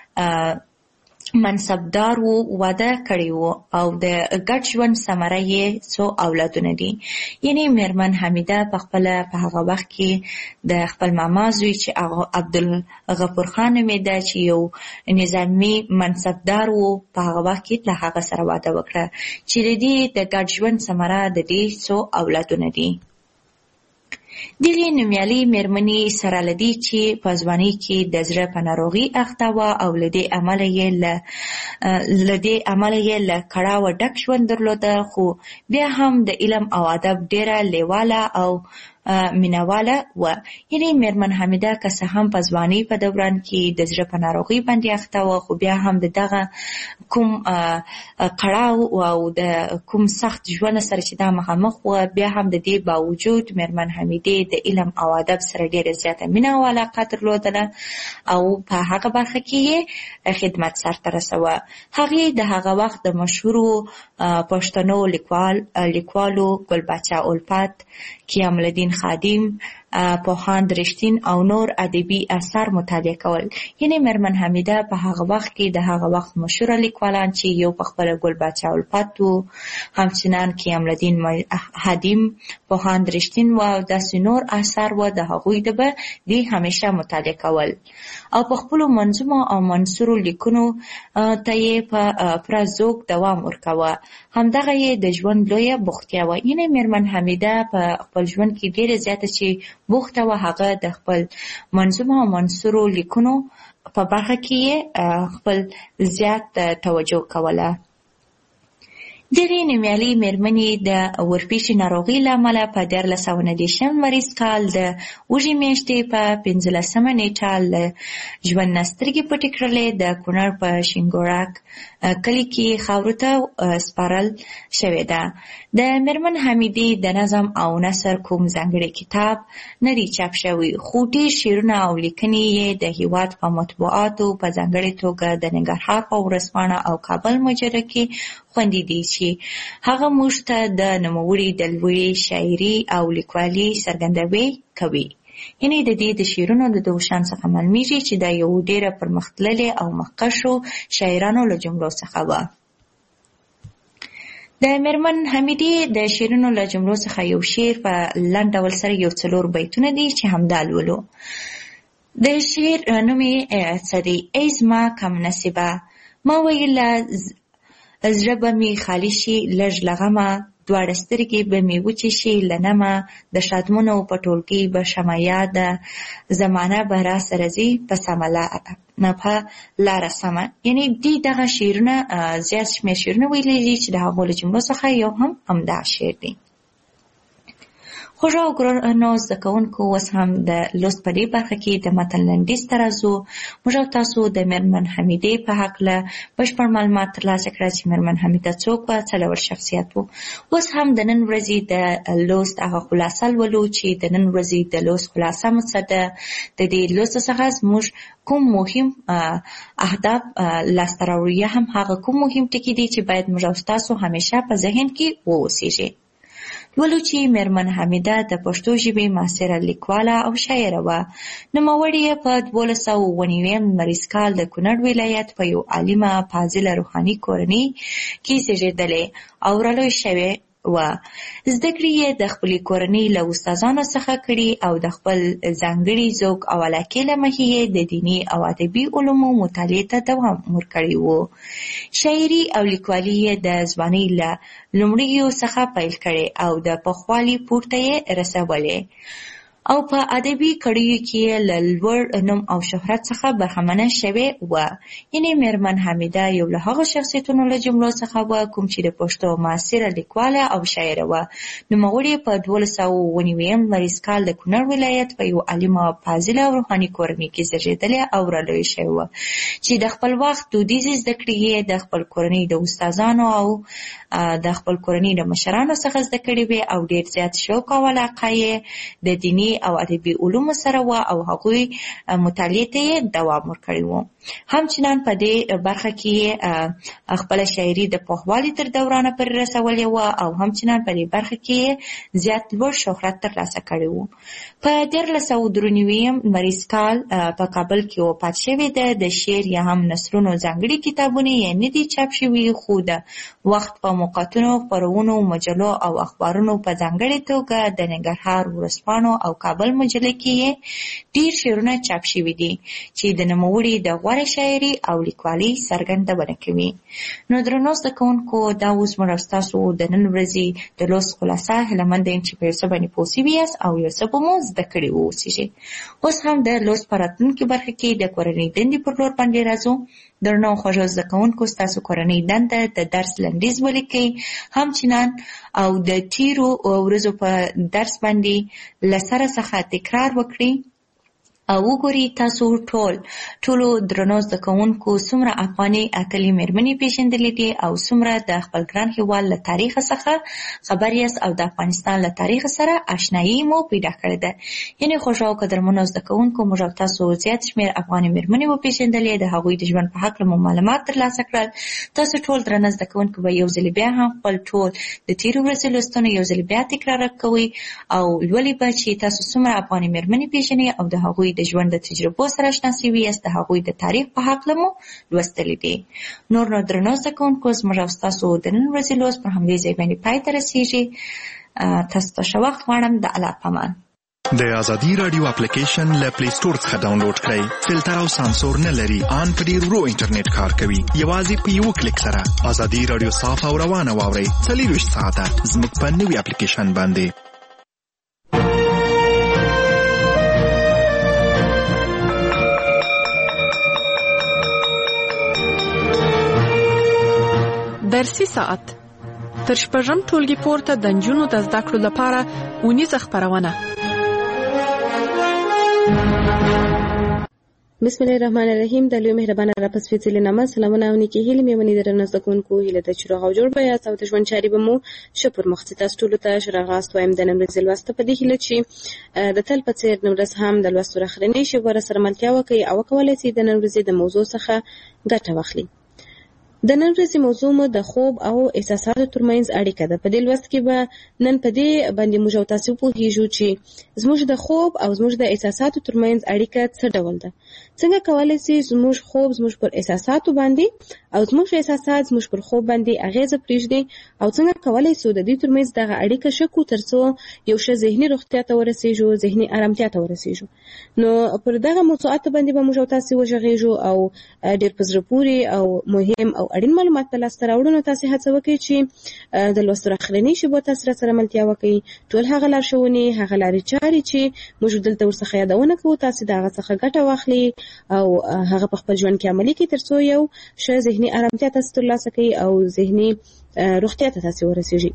منصبدار و واده کړی و او د ګډ ژوند ثمره یې څو اولادونه دي. یعنې میرمن حمیده په خپله په هغه وخت کې د خپل ماما زوی چې عبدالغفور خان نومېده چې یو نظامي منصبدار و په هغه وخت کې له هغه سره واده وکړه چې د دې د ګډ ژوند ثمره د دې څو اولادونه دي. دغې نومیالۍ میرمنې سره له دې چې په ځوانۍ کې د زړه په ناروغي اخته وه او له دې امله یې له دې امله یې له کړاوه ډک ژوند درلوده، خو بیا هم د علم او ادب ډېره لیواله او مینواله وه. یعنې میرمن حمیده که څه هم په ځوانۍ په دوران کې د زړه په ناروغۍ باندې اخته وه، خو بیا هم د دغه کوم کړاو او د کوم سخت ژوند سره چې دا مخامخ وه، بیا هم د دې باوجود میرمن حمیدې د علم او ادب سره ډېره زیاته مینه او علاقه درلودله او په هغه برخه کې یې خدمت سرته رسوه. هغې د هغه وخت د مشهورو پښتنو لیکوال لیکوالو ګل پاچا الفت، قیام الدین خادم، پوهاند رښتین او نور ادبي اثار مطالعه کول. یعنې میرمن حمیده په هغه وخت کې د هغه وخت مشهوره لیکوالان چې یو په خپله ګل باچا الفت و، همچنان قیام الدین خادم، پوهاند رښتین و او داسې نور اثار و، د هغوی د به دی همیشه مطالعه کول او په خپلو منظومو او منثورو لیکنو ته یې په پوره ذوق دوام ورکوه. همدغه یې د ژوند لویه بوختیا وه. یعنې میرمن حمیده په خپل ژوند کې ډېره زیاته چې بوخته وه، هغه د خپل منظومو او منثورو لیکنو په برخه کې یې خپل زیات توجه کوله. ډېرې نومیالۍ مېرمنې د ورپېښې ناروغۍ له امله په دیارلس سوه نهه دېرشم لمریز کال د اوږې میاشتې په پنځلسمه نېټه له ژوند نه سترګې پټې کړلې. د کونړ په شینګوړک کلي کې خاورو ته سپارل شوې ده. د میرمن حمیدې د نظم او نثر کوم ځانګړی کتاب نه دی چاپ شوی، خو ډېر شعرونه او لیکنې یې د هېواد په مطبوعاتو په ځانګړې توګه د ننګرهار په ورځپاڼه او کابل مجله کې خوندي دي چې هغه موږ ته د نوموړي د لوړې شاعري او لیکوالي څرګندوي کوي. یعنې د دې د شعرونو د دغو شان څخه معلومیږي چې دا یو ډېره پرمختللې او مخکښو شاعرانو له جملو څخه وه. د میرمن حمیدې د شعرونو له جملو څخه یو شعر په لنډ ډول سره یو څلور بیتونه دي چې همدا لولو. د شعر نوم یې څه دی؟ ای زما کم نصیبه، ما ویله زړه به مې خالي شي لږ له غمه، دواړه سترګې به مې وچې شي له نمه، د شادمنو په ټولګۍ به شمه یاده، زمانه به را سره ځي په سمه نه په لاره سمه. یعنې دې دغه شعرونه زیات شمېر شعرونه ویلي دي چې د هغو له جملو څخه یو هم همدا شعر دی. خوږو او ګرانو زده کوونکو، اوس هم د لوست په دې برخه کې د متن لنډیز ته راځو. موږ او تاسو د میرمن حمیدې په هکله بشپړ معلومات ترلاسه کړه چې میرمن حمیده څوک وه، څه ډول شخصیت و. اوس هم د نن ورځې د لوست هغه خلاصه لولو چې د نن ورځې د لوست خلاصه مو څه ده. د دې لوست څخه زموږ کوم مهم اهداف لاسته راوړو، یا هم هغه کوم مهم ټکي دي چې باید موږ او تاسو همیشه په ذهن کې واوسیږي. لولو چې میرمن حمیده د پښتو ژبې معاصره لیکواله او شاعره وه. نوموړې یې په دولس سوه اووه نوي لمریز کال د کونړ ولایت په یو عالمه فاضله روحاني کورنۍ کې زېږېدلې او رالوی شوې وه. زده کړې یې د خپلې کورنۍ له استادانو څخه کړي او د خپل ځانګړي ذوق او علاقې له مخې یې د دیني او ادبي علومو مطالعې ته دوام ورکړی و. شاعري او لیکوالي یې د ځوانۍ له لومړیو څخه پیل کړې او د پخوالي پورته یې رسولې او په ادبي کړیو کې له لوړ نوم او شهرت څخه برخمنه شوې وه. یعنې میرمن حمیده یو له هغو شخصیتونو له جملو څخه وه کوم چې د پښتو معاصره لیکواله او شاعره وه. نوموړې په دولس سوه اووه نوي لمریز کال د کونړ ولایت په یو عالمه فاضله او روحاني کورنۍ کې زېږېدلې او رالویه شوې وه چې د خپل وخت دودیزې زده کړې یې د خپل کورنۍ د استادانو او د خپل کورنۍ د مشرانو څخه زده کړې وې او ډېر زیات شوق او علاقه یې د دیني او ادبي علومو سره وه او هغوی مطالعې ته یې دوام ورکړی و. همچنان په دې برخه کې خپله شاعري د پوخوالي تر دورانه پورې رسولې وه او همچنان په دې برخه کې زیات لوړ شهرت ترلاسه کړی و. په دیارلس سوه درې نوي لمریز کال په کابل کې وفات شوې ده. د شعر یا هم نثرونو ځانګړي کتابونه یې نه دي چاپ شوي، خو د وخت په موقعاتونو، خپرونو، مجلو او اخبارونو په ځانګړې توګه د ننګرهار ورځپاڼو او کابل مجله کې یې ډېر شعرونه چاپ شوي دي چې د نوموړي د غوره شاعري او لیکوالۍ څرګندونه کوي. نو درنو زده کوونکو، دا اوس موږ او ستاسو د نن ورځې د لوست خلاصه. هیله مند یم چې په یو څه باندې پوه سوي یاست او یو څه به مو زده کړي واوسیږي. اوس هم د لوست په راتلونکي برخه کې د کورنۍ دندې پر لور باندې راځو. درنو خوږو زده کوونکو، ستاسو کورنۍ دنده د درس لنډیز ولیکئ، همچنان او د تیرو ورځو په درس باندې له سره څخه تکرار وکړئ وګوري تاسو ټول ټولو درنو زده کوونکو څومره افغاني اتلې مېرمنې پیژندلې دي او څومره د خپل ګران هېواد له تاریخ څخه خبر یاست او د افغانستان له تاریخ سره آشنایي مو پیدا کړې ده. یعنې خوږو او قدرمنو زده کوونکو موږ او تاسو زیات شمېر افغاني مېرمنې وپېژندلې، د هغوی د ژوند په هکله مو معلومات ترلاسه کړل. تاسو ټول درنه زده کوونکو به یو ځل بیا هم خپل ټول د تېرو ورځو لوستونه یو ځل بیا تکرار کوئ او لولئ به چې تاسو څومره افغاني مېرمنې پیژنئ او د هغوی د ژوند د تجربو سره اشنا سوي یاست، د هغوی د تاریخ په هکله مو لوستلي دي. نور نو درنو زده کوونکو زموږ او ستاسو د نن ورځې لوست پر همدې ځای باندې پای ته رسېږي. تاسو ته ښه وخت غواړم. د الله پامان. د ازادي رادیو اپلیکیشن له پلی سٹور څخه ډاونلوډ کړئ. فلټر او سانسور نه لري، ان په ډیر ورو انټرنیټ کار کوي. یوازې په یو کلیک سره ازادي رادیو صاف او روانه واورئ. څلوېښت ساعته زموږ په نوي اپلیکیشن باندې. درسي ساعت تر شپږم ټولګي پورته د نجونو د زده کړو لپاره اونیزه خپرونه. بسم الله الرحمن الرحیم. د لوی مهربانه را پس فیصله نامه سلامونه او نیکی هیله میمنې درنه زده کوونکو هیله ته چې روغ او جوړ بیاست او د ژوند چارې به مو شپور مخته تاسو ټول ته شراغاست وایم. د نن ورځې لوست په دې هیله چې د تل په څیر نن ورځ هم د لوست راخرنې شي ور سره ملتیا وکي او کولای شي د نن ورځې د موضوع څخه ګټه واخلي. د نن ورځې موضوع مو د خوب او احساساتو ترمنځ اړیکه ده. په دې لوست کې به نن په دې باندې موږ او تاسو پوهیږو چې زموږ د خوب او زموږ د احساساتو ترمنځ اړیکه څه ډول ده. څنګه کولای شي زموږ خوب زموږ پر احساساتو باندې او زموږ احساسات زموږ پر خوب باندې اغیزه پرېږدي او څنګه کولای شو د دې ترمنځ دغه اړیکه شکو ترڅو یو ښه ذهني روغتیا ته ورسېږو، ذهني آرامتیا ته ورسېږو. نو پر دغه موضوعات باندې به موږ او تاسو وژغېږو او ډېر په زړه پورې او مهم او اړین معلومات په لاس راوړو. نو تاسو هڅه وکړئ چې د لوست راخرنې شیبو تاسو سره ملتیا وکړئ. ټول هغه لارښوونې هغه لارې چارې چې موږ دلته ورڅخه یادونه کوو تاسو د هغه څخه ګټه واخلئ او هغه په خپل ژوند کې عملي کړئ ترڅو یو ښه ذهني آرامتیا تاسو ترلاسه کړئ او ذهني روغتیا ته تاسو ورسېږئ.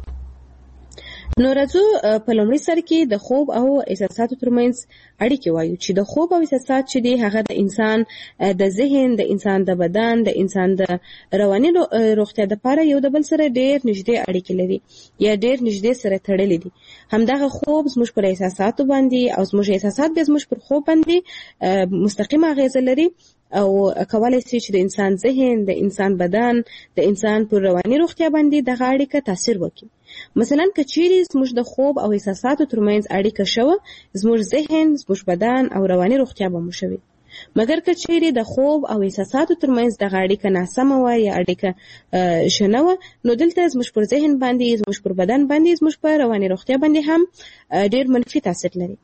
نو راځو په لومړي سر کې د خوب او احساساتو ترمنځ اړیکې وایو چې د خوب او احساسات چې دی هغه د انسان د ذهن، د انسان د بدن، د انسان د رواني روغتیا لپاره یو د بل سره ډېر نږدې اړیکې لري یا ډېر نږدې سره تړلې دي. همدغه خوب زموږ پر احساساتو باندې او زموږ احساسات بیا زموږ پر خوب باندې مستقیمه اغیزه لري او کولای شي چې د انسان ذهن، د انسان بدن، د انسان پر رواني روغتیا باندې دغه اړیکه تاثیر وکړي. مثلا که چیرې زموږ د خوب او احساساتو ترمنځ اړیکه شوه، زموږ ذهن، زموږ بدن او رواني روغتیا به مو شوي. مګر که چیرې د خوب او احساساتو ترمنځ دغه اړیکه ناسمه وه یا اړیکه ښه نه وه، نو دلته زموږ پر ذهن باندې، زموږ پر بدن باندې، زموږ پر رواني روغتیا باندې هم ډېر منفي تاثیر لري.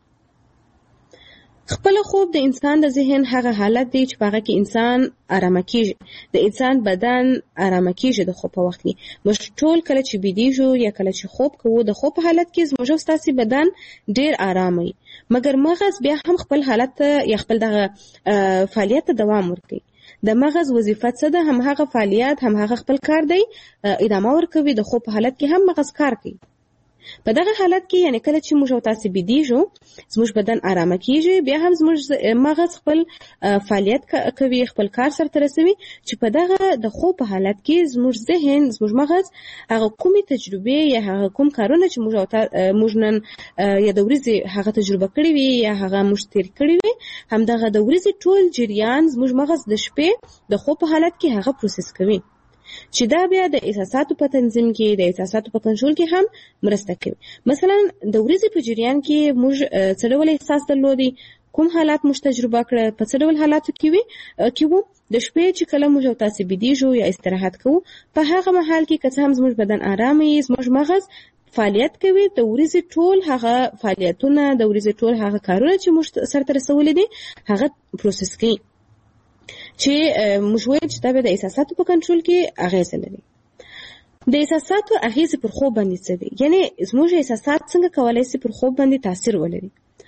خپل خوب د انسان د ذهن هغه حالت دی چې په هغه کې انسان آرامه کیږي، د انسان بدن آرامه کیږي د خوب په وخت کې. موږ ټول کله چې بیدیږو یا کله چې خوب کوو د خوب په حالت کې زموږ او ستاسې بدن ډېر آرام وي، مګر مغز بیا هم خپل حالت یا خپل دغه فعالیت ته دوام ورکوي. د مغز وظیفه څه ده؟ هم هغه فعالیت، هم هغه خپل کار دی ادامه ورکوي. د خوب په حالت کې هم مغز کار کوي. په دغه حالت کې یعنی کله چې موږ او تاسو بیدیږو زموږ بدن آرامه کیږي، بیا هم زموږ مغز خپل فعالیت کوي، خپل کار سرته رسوي چې په دغه د خوب په حالت کې زموږ ذهن، زموږ مغز هغه کومې تجربې یا هغه کوم کارونه چې موږ موږ نن یا د ورځې هغه تجربه کړې وي یا هغه موږ تیر کړې وي، هم دغه د ورځې ټول جریان زموږ مغز د شپې د خوب په حالت کې هغه پروسس کوي چې دا بیا د احساساتو په تنظیم کې، د احساساتو په کنټرول کې هم مرسته کوي. مثلا د ورځې په جریان کې موږ څه ډول احساس درلودي، کوم حالات موږ تجربه کړه، په څه ډول حالاتو کې وي کې وو. د شپې چې کله موږ او تاسو بیدیږو یا استراحت کوو، په هغه مهال کې که څه هم زموږ بدن آرام وي، زموږ مغز فعالیت کوي، د ورځې ټول هغه فعالیتونه، د ورځې ټول هغه کارونه چې موږ سرته رسولي دي هغه پروسس کوي، چې موږ وایو چې دا به د احساساتو په کنټرول کې اغیزه لري. د احساساتو اغیزه پر خوب باندې څه دي؟ یعنی زموږ احساسات څنګه کولای شي پر خوب باندې تاثیر ولري؟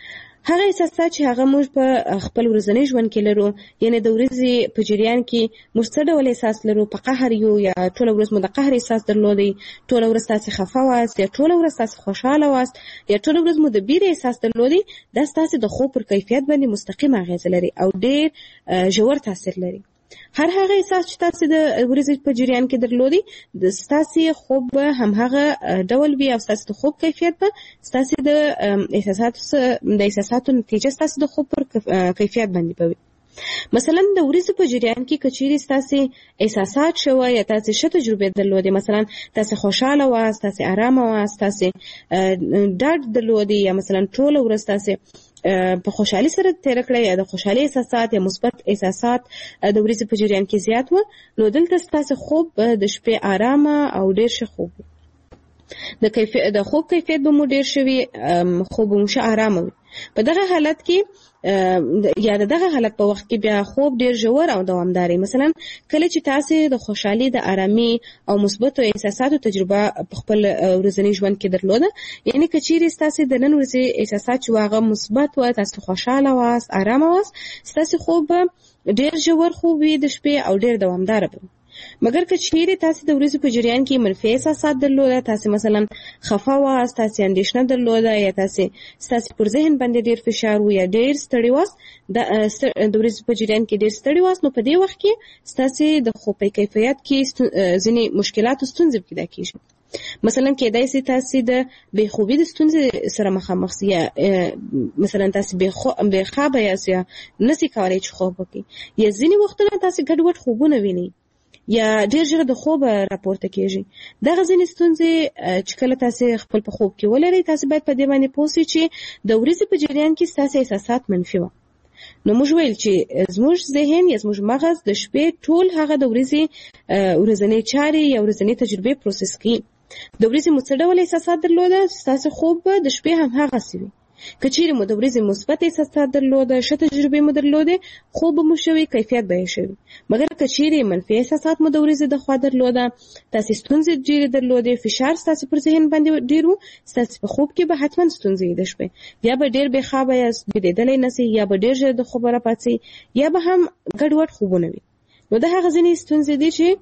هغه احساسات چې هغه موږ په خپل ورځني ژوند کې لرو، یعنی د ورځې په جریان کې موږ څه ډول احساس لرو، په قهر یو یا ټوله ورځ مو د قهر احساس درلودی، ټوله ورځ تاسو خفه واست یا ټوله ورځ تاسو خوشاله واست یا ټوله ورځ مو د بیره احساس درلودی، دا تاسو د خوب پر کیفیت باندې مستقیم اغیز لري او ډیر ژور تاثیر لري. هر هغه احساس چې تاسو د ورځې په جریان کې درلودي، د تاسو خوب هم هغه ډول وي او تاسو د خوب کیفیت به تاسو د احساساتو د احساساتو نتیجه تاسو د خوب پر کیفیت باندې پوي. مثلا د ورځې په جریان کې کچيري تاسو احساسات شوه یا تاسو ښه تجربه درلودي، مثلا تاسو خوشاله واست، تاسو آرام واست، تاسو ډاډ درلودي یا مثلا ټول ورځ تاسو په خوشحالي سره تیر کړی یا د خوشحالي احساسات یا مثبت احساسات د ورځې په جریان کې زیات و، نو دلته تاسو خوب د شپې آرامه او ډیر ښه خوب د کیفیت د خوب کیفیت به مو ډیر شوی، خوب مو ښه آرامه وي. په دغه حالت کې یا دغه حالت په وخت کې بیا خوب ډیر ژور او دوامداري. مثلا کله چې تاسو د خوشحالي، د آرامي او مثبت احساساتو تجربه په خپل ورځني ژوند کې درلوده، یعنی کچيري تاسو د نن ورځې احساسات چې واغه مثبت و، تاسو خوشاله واست، آرام واست، تاسو خوب ډیر ژور خوب وي د شپې او ډیر دوامدار به. مګر که چیرې تاسو د ورځې په جریان کې منفي احساسات درلوده، تاسو مثلا خفه واست، تاسو اندېښنه درلوده یا تاسو تاسو پر ذهن باندې ډیر فشار و یا ډیر ستړي واست، د ورځې په جریان کې ډیر ستړي واست، نو په دې وخت کې تاسو د خوب په کیفیت کې ځینې مشکلات او ستونزې پیدا کیږي. مثلا کېدای شي تاسو د بې خوبي د ستونزې سره مخامخ شئ، مثلا تاسو بې خوابه یاست یا نشئ کولای چې خوب وکړئ، یا ځینې وختونه تاسو ګډوډ خوبونه وینئ یا ډیر ژر د خوب راپورته کیږي. دا غزنې ستونزې چې کله تاسو خپل په خوب کې ولرئ، تاسو باید په دې باندې پوه شئ چې د ورځې په جریان کې تاسو احساسات منفي و. نو موږ ویل چې زموږ ذهن یا زموږ مغز د شپې ټول هغه د ورځې ورځنی چارې یا ورځنی تجربې پروسس کوي. د ورځې مو څه ډول احساسات درلوده، تاسو خوب د شپې هم هغه سوي. کچېرې مو د ورځې مثبت احساسات درلوده، ښه تجربې مو درلوده، خوب مو شوی، کیفیت به یې شوی. مګر کچېرې منفي احساسات مو د ورځې د خوا درلوده، تاسو ستونزې ډېرې درلودې، فشار ستاسو پر ذهن باندې ډېر و، ستاسو په خوب کې به حتما ستونزې د شپې، یا به ډېر بې خوابه یاست، بیدېدلی نسئ، یا به ډېر ژر د خوبه راپاڅئ، یا به هم ګډوډ خوبونه وي. نو دا هغه ځینې ستونزې دي چې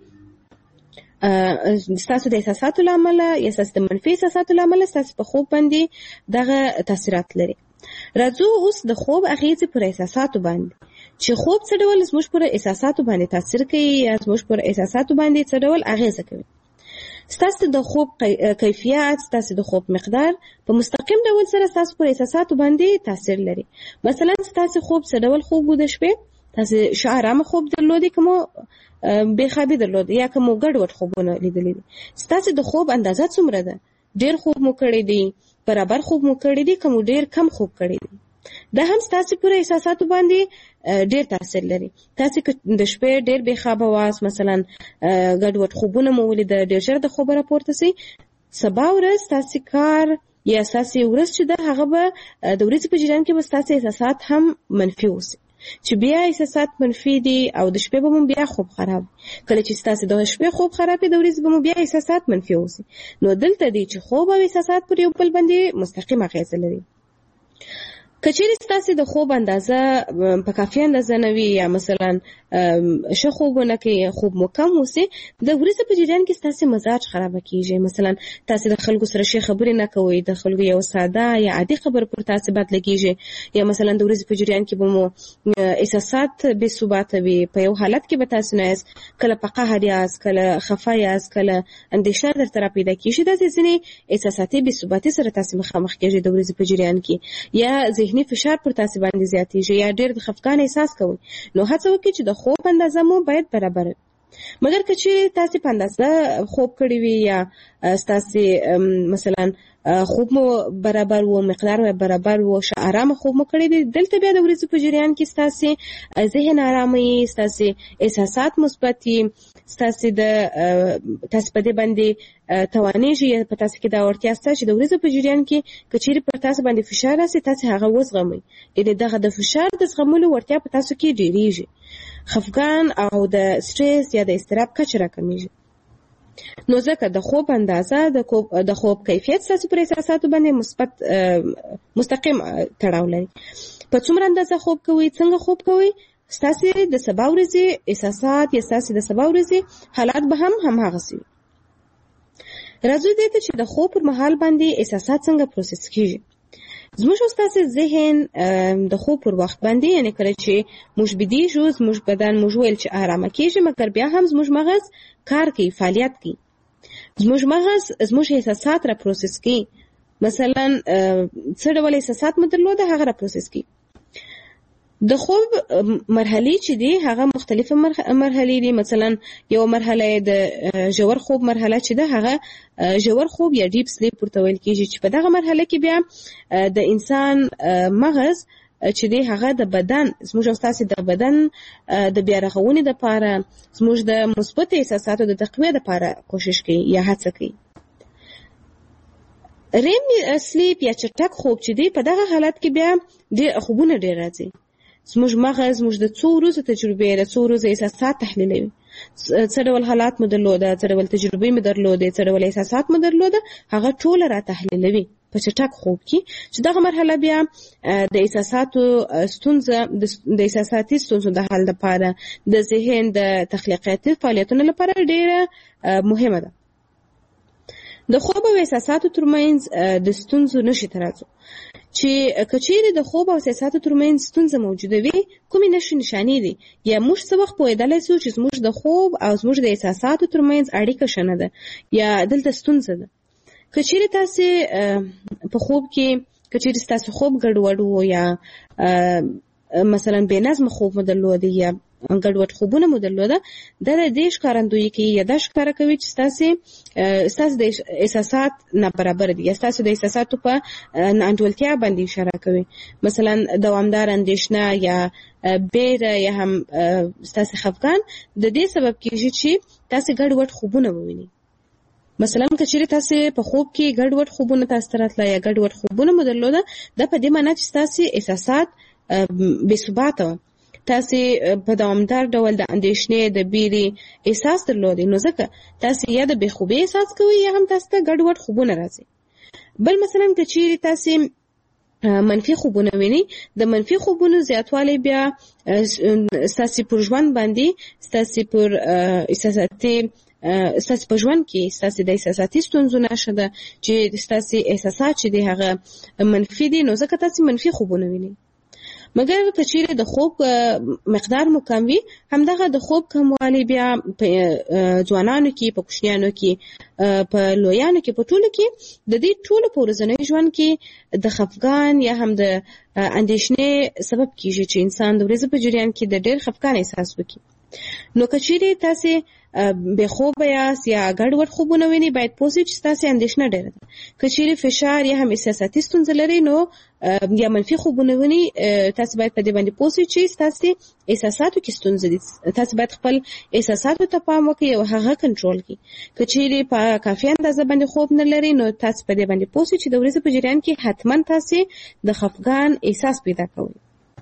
ستاسو د احساساتو لامل یا ستاسو د منفي احساساتو لامل ستاسو په خوب باندې دغه تاثیرات لري. راځو اوس د خوب اغیزې پر احساساتو باندې، چې خوب څه ډول زموږ پر احساساتو باندې تاثیر کوي یا زموږ پر احساساتو باندې څه ډول اغیزه کوي. ستاسو د خوب کیفیت، ستاسو د خوب مقدار په مستقیم ډول سره ستاسو پر احساساتو باندې تاثیر لري. مثلا ستاسو خوب څه ډول خوب و د شپې، تاسو ښه آرامه خوب درلودی کوم بې خوابي درلوده یا کوم ګډوډ خوبونه لیدلي دي، ستاسو د خوب اندازه څومره ده، ډېر خوب مو کړی دی، برابر خوب مو کړی دی، کوم ډېر کم خوب کړی دی. دا هم ستاسو پر احساساتو باندې ډېر تاثیر لري. تاسو د شپې ډېر بې خوابه واست، مثلا ګډوډ خوبونه مو ولیده، ډېر ژر د خوبه راپورته سئ، سبا ورځ تاسو کار یا ستاسو ورځ چې ده هغه به د ورځې په جریان کې به ستاسو احساسات هم منفي اوسي، چې بیا احساسات منفي دي او د شپې به مو بیا خوب خراب. کله چې ستاسو د شپې خوب خراب وي، د ورځې به مو بیا احساسات منفي اوسي. نو دلته دی چې خوب او احساسات پر یو بل باندې مستقیم اغیزه لري. کچېرې ستاسو د خوب اندازه په کافي اندازه نه وي یا مثلا ښه خوبونه کوي، خوب مو کم اوسي، د ورځې په جریان کې ستاسو مزاج خرابه کیږي. مثلا تاسو د خلکو سره ښې خبرې نه کوئ، د خلکو یو ساده یا عادي خبر پر تاسو بد لګیږي، یا مثلا د ورځې په جریان کې به مو احساسات بې ثباته وي، په یو حالت کې به تاسو نه یاست، کله په قهر یاست، کله خفه یاست، کله اندېښنه درته را پیدا کیږي. داسې ځینې احساساتي بې ثباتي سره تاسو مخامخ کیږئ د ورځې په جریان کې، یا ذهني فشار پر تاسو باندې زیاتېږي، یا ډېر د خفګان احساس کوئ. نو هڅه وکړئ چې د خوب اندازه مو باید برابر وي. مګر که چېرې تاسو په اندازه خوب کړی وي یا ستاسو مثلا خوب مو برابر و، مقدار مو برابر و، ښه آرامه خوب مو کړی دی، دلته بیا د ورځې په جریان کې ستاسو ذهن آرامه وي، ستاسو احساسات مثبت وي، ستاسو د تاسو په دې باندې توانېږي یا په تاسو کې دا وړتیا شته چې د ورځې په جریان کې که چېرې پر تاسو باندې فشار راسي، تاسو هغه وزغمئ. یعنې دغه د فشار د زغملو وړتیا په تاسو کې ډېرېږي، خفګان او د سټرس یا د اضطراب کچه راکمیږي. نو ځکه د خوب اندازه د خوب د خوب کیفیت ستاسو پر احساساتو باندې مثبت مستقیم تړاو لري. په څومره اندازه خوب کوئ، څنګه خوب کوئ، ستاسو د سبا ورځې احساسات یا ستاسو د سبا ورځې حالات به هم هماغسې وي. راځو دې ته چې د خوب پر مهال باندې احساسات څنګه پروسس کیږي. زموږ ستاسو ذهن د خوب پر وخت باندې، یعنی کله چې موږ بېدېږو زموږ بدن موږ ویل چې آرامه کېږي، مګر بیا هم زموږ مغز کار کوي، فعالیت کوي. زموږ مغز زموږ احساسات را پروسس کوي. مثلا څه ډول احساسات مو درلوده هغه را پروسس کوي. د خوب مرحلې چې دي هغه مختلفه مرحلې دي. مثلا یو مرحله د ژور خوب مرحله چې ده هغه ژور خوب یا ډیپ سلیپ ورته ویل کېږي، چې په دغه مرحله کې بیا د انسان مغز چې دی هغه د بدن زموږ او ستاسو د بدن د بیا رغونې دپاره، زموږ د مثبت احساساتو د تقویه دپاره کوشش کوي یا هڅه کوي. ریم سلیپ یا چټک خوب چې دی په دغه حالت کې بیا ډېر خوبونه ډېر راځي. زموږ مغز زموږ د څو ورځو تجربې د څو ورځو احساسات تحلیلوي. څه ډول حالات مو درلوده، څه ډول تجربې مو درلودې، څه ډول احساسات مو درلوده، هغه ټوله را تحلیلوي په چټک خوب کې، چې دغه مرحله بیا د احساساتو ستونزه د احساساتي ستونزو د حل لپاره، د ذهن د تخلیقاتي فعالیتونو لپاره ډېره مهمه ده. د خوب او احساساتو ترمنځ د ستونزو نښې ته راځو، چې کچېرې د خوب او احساساتو ترمنځ ستونزه موجوده وي، کومې نښې نښانې دي، یا موږ څه وخت پوهېدلی سو چې زموږ د خوب او زموږ د احساساتو ترمنځ اړیکه ښه نه ده یا دلته ستونزه ده. کچېرې تاسې په خوب کې کچېرې ستاسو خوب ګډوډ و یا مثلا بې نظمه خوب مو درلوده یا ګډوډ خوبونه مو درلوده، دا د دې ښکارندویي کوي یا دا ښکاره کوي چې ستاسې ستاسو د احساسات نابرابره دي یا ستاسو د احساساتو په ناانډولتیا باندې اشاره کوي. مثلا دوامدار اندېښنه یا بیره یا هم ستاسې خفګان د دې سبب کېږي چې تاسې ګډوډ خوبونه ووینئ. مثلا که چېرې تاسې په خوب کې ګډوډ خوبونه تاسو ته راتله یا ګډوډ خوبونه مو درلوده، دا په دې معنا چې ستاسې احساسات بې ثباته وه، تاسې په دوامدار ډول د اندېښنې د بیرې احساس درلودی، نو ځکه تاسې یا د بې خوبۍ احساس کوئ یا هم تاسو ته ګډوډ خوبونه راځي. بل مثلا که چېرې تاسې منفي خوبونه ویني، د منفي خوبونو زیاتوالی بیا ستاسې پر ژوند باندې ستاسې پر احساساتي ستاسې په ژوند کې ستاسې د احساساتي ستونزو نښه ده چې ستاسې احساسات چې دی هغه منفي دي، نو ځکه تاسې منفي خوبونه ویني. مګر که چېرې د خوب مقدار مو کم وي، همدغه د خوب کموالی بیا په ځوانانو کې، په کوچنیانو کې، په لویانو کې، په ټولو کې د دې ټولو په ورځني ژوند کې د خفګان یا هم د اندېښنې سبب کېږي چې انسان د ورځې په جریان کې د ډېر خفګان احساس وکړي. نو که چېرې تاسې بې خوبه یاست یا ګډوډ خوبونه وینئ، باید پوه شئ چې ستاسې اندېښنه ډېره ده. که چېرې فشار یا هم احساساتي ستونزه لرئ، نو یا منفي خوبونه وینئ، تاسې باید په دې باندې پوه شئ چې ستاسې احساساتو کې ستونزه دي. تاسې باید خپل احساساتو ته پام وکړئ او هغه کنټرول کړئ. که چېرې په کافي اندازه باندې خوب نه لرئ، نو تاسې په دې باندې پوه شئ چې د ورځې په جریان کې حتما تاسې د خفګان احساس پیدا کوئ.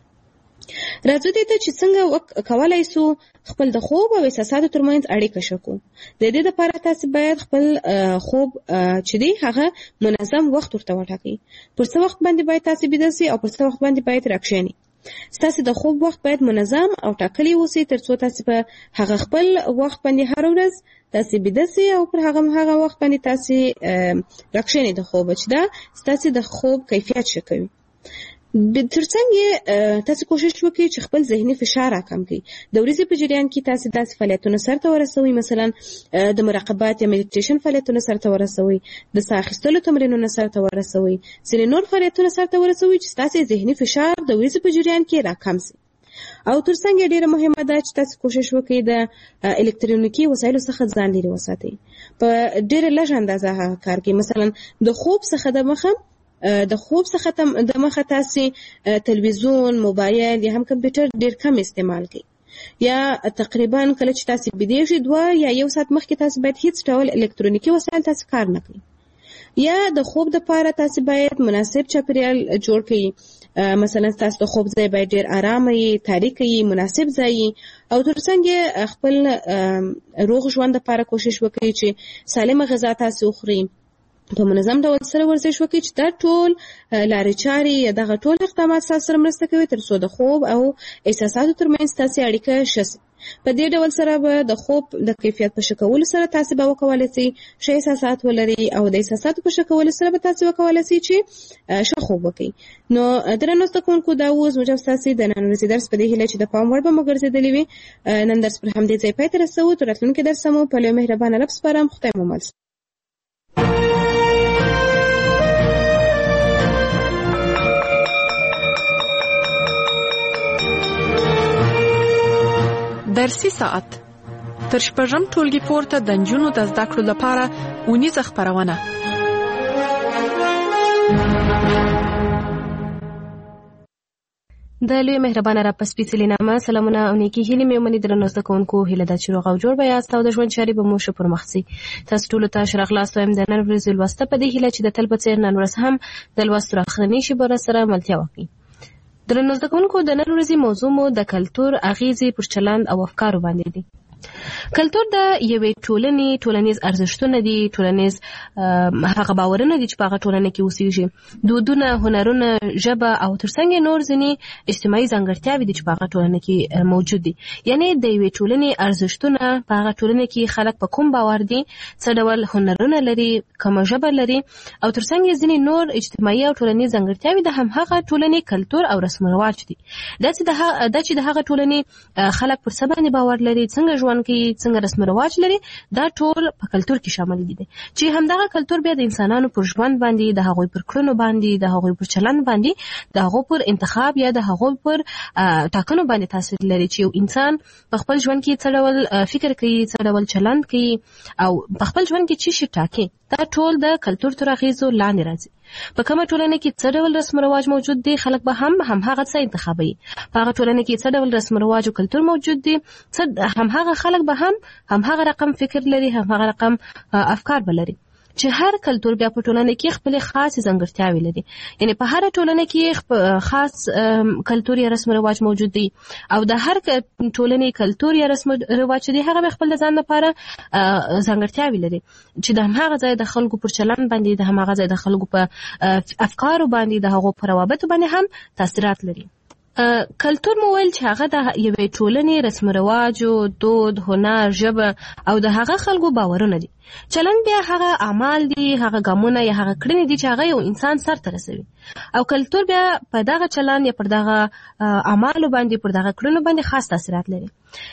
راځو دې ته چې څنګه کولای سو خپل د خوب او احساساتو ترمنځ اړیکه شکو. د دې لپاره تاسو باید خپل خوب چې دی هغه منظم وخت ورته وټاکئ. پر څه وخت باندې باید تاسو بيده سئ او پر څه وخت باندې باید راکښینئ. ستاسو د خوب وخت باید منظم او ټاکلی اوسي، ترڅو تاسو په هغه خپل وخت باندې هر ورځ تاسو بيده سئ او پر هغه هغه وخت باندې تاسو راکښینئ د خوب، چې دا ستاسو د خوب کیفیت ښه کوي. ترڅنګ تاسو کوشش وکړئ چې خپل ذهني فشار راکم کړئ. د ورځې په جریان کې تاسو داسې فعالیتونه سرته ورسوئ، مثلا د مراقبت یا میډیټیشن فعالیتونه سرته ورسوئ، د ساه اخیستلو تمرینونه سرته ورسوئ، ځینې نور فعالیتونه سرته ورسوئ چې ستاسو ذهني فشار د ورځې په جریان کې راکم شي. او ترڅنګ ډیره مهمه ده چې تاسو کوشش وکړئ د الکترونیکي وسایلو څخه ځان لرې وساتئ. په ډیره لږ اندازه کار کوي. مثلا د خوب څخه د مخه د خوب څخه د مخه تاسو تلویزیون، موبایل یا هم کمپیوټر ډیر کم استعمال کړئ، یا تقریبا کله چې تاسو بيدې شئ دوه یا یو ساعت مخکې تاسو باید هیڅ ډول الکترونیکي وسایل تاسو کار نه کړئ. یا د خوب د لپاره تاسو باید مناسب چاپیریال جوړ کړئ. مثلا تاسو د خوب ځای باید ډیر آرام وي، تاریک وي، مناسب ځای او ترڅنګ خپل روغ ژوند لپاره کوشش وکړئ چې سالمه غذا تاسو وخورئ، په منظم ډول سره ورزش وکړئ چې دا ټول لارې چارې دغه ټول اقدامات تاسو سره مرسته کوي تر څو د خوب او احساساتو ترمنځ تاسو اړیکه ښه. په دې ډول سره به د خوب د کیفیت په ښه کولو سره تاسو به وکولای شئ ښه احساسات ولرئ او د احساساتو په ښه کولو سره به تاسو وکولای شئ چې ښه خوب وکړئ. نو درنو زده کوونکو دا اوس موږ تاسو د نن ورځې درس په دې هیله چې د پام وړ به مو ګرځېدلی وي. نن درس پر همدې ځای پای ته رسوو. تر راتلونکي درس مو په لوی مهربانه رب سپارم. خدای مو مل. درسي ساعت تر شپږم ټولګي پورته د نجونو د زده کړو لپاره اونیزه خپرونه. د لوی مهربانه رب سپیڅلي نامه سلامونه او نیکی هیلې مې ومني درنو زده کوونکو، هیله ده چې روغ او جوړ به یاست او د ژوند چارې به مو ښه پر مخ ځي. تاسو ټولو ته ښه راغلاست وایم د نن ورځې لوسته په دې هیله چې د تل په څېر نن ورځ هم د لوستو راخرنۍ شیبه سره ملتیا وکړي. درنو زده کوونکو د نن ورځې موضوع مو د کلتور اغیزې پر چلند او افکارو باندې دي. کلتور د یوې ټولنې ټولنیز ارزښتونه دي، ټولنیز هغه باورونه دي چې په هغه ټولنه کې اوسېږي، دودونه، هنرونه، ژبه او ترڅنګ نور ځینې اجتماعي ځانګړتیاوې دي چې په هغه ټولنه کې موجود دي. یعنی د یوې ټولنې ارزښتونه په هغه ټولنه کې خلک په کوم باور دي، څه ډول هنرونه لري، کومه ژبه لري او ترڅنګ ځینې نور اجتماعي او ټولنیز ځانګړتیاوې د هم هغه ټولنې کلتور او رسم و رواج دي. دا چې د هغه ټولنې خلک پر څه باندې باور لري، څنګه ژوند کوي، څنګه رسم رواج لري، دا ټول په کلتور کې شامل دي چې همدغه کلتور بیا د انسانانو پر ژوند باندې، د هغوی پر کړنو باندې، د هغوی پر چلند باندې، د هغوی پر انتخاب یا د هغوی پر ټاکنو باندې تاثیر لري چې یو انسان په خپل ژوند کې څه ډول فکر کوي، څه ډول چلند کوي او په خپل ژوند کې څه شي ټاکي. دا ټول د کلتور تر اغیزو لاندې راځي. په کومه ټولنه کې څه ډول رسم رواج موجود دي، خلک به هم هم هغه څه انتخابوي. په هغه ټولنه کې څه ډول رسم رواج او کلتور موجود دي، هم هغه خلک به هم هم هغه رقم فکر لري، هم هغه رقم افکار به لري. چې هر کلتور بیا په ټولنه کې خپل خاص ځانګړتیاوې لري. یعنی په هر ټولنه کې خاص کلتور یا رسم رواج موجود دي او د هر ټولنې کلتور یا رسم رواج دي هغه خپل ځان لپاره ځانګړتیاوې لري چې د هغه ځای د خلکو پر چلند باندې، د هغه ځای د خلکو په افکارو باندې، د هغو پر روابط باندې هم تاثیرات لري. کلتور مو ویل چې هغه د یوې ټولنې رسم رواج او دود، هنر، ژبه او د هغه خلکو باورونه دي. چلند بیا هغه اعمال دي، هغه ګامونه یا هغه کړنې دي چې هغه یو انسان سر ته رسوي او کلتور بیا په دغه چلند یا پر دغه اعمالو باندې، پر دغه کړنو باندې خاص تاثیرات لري.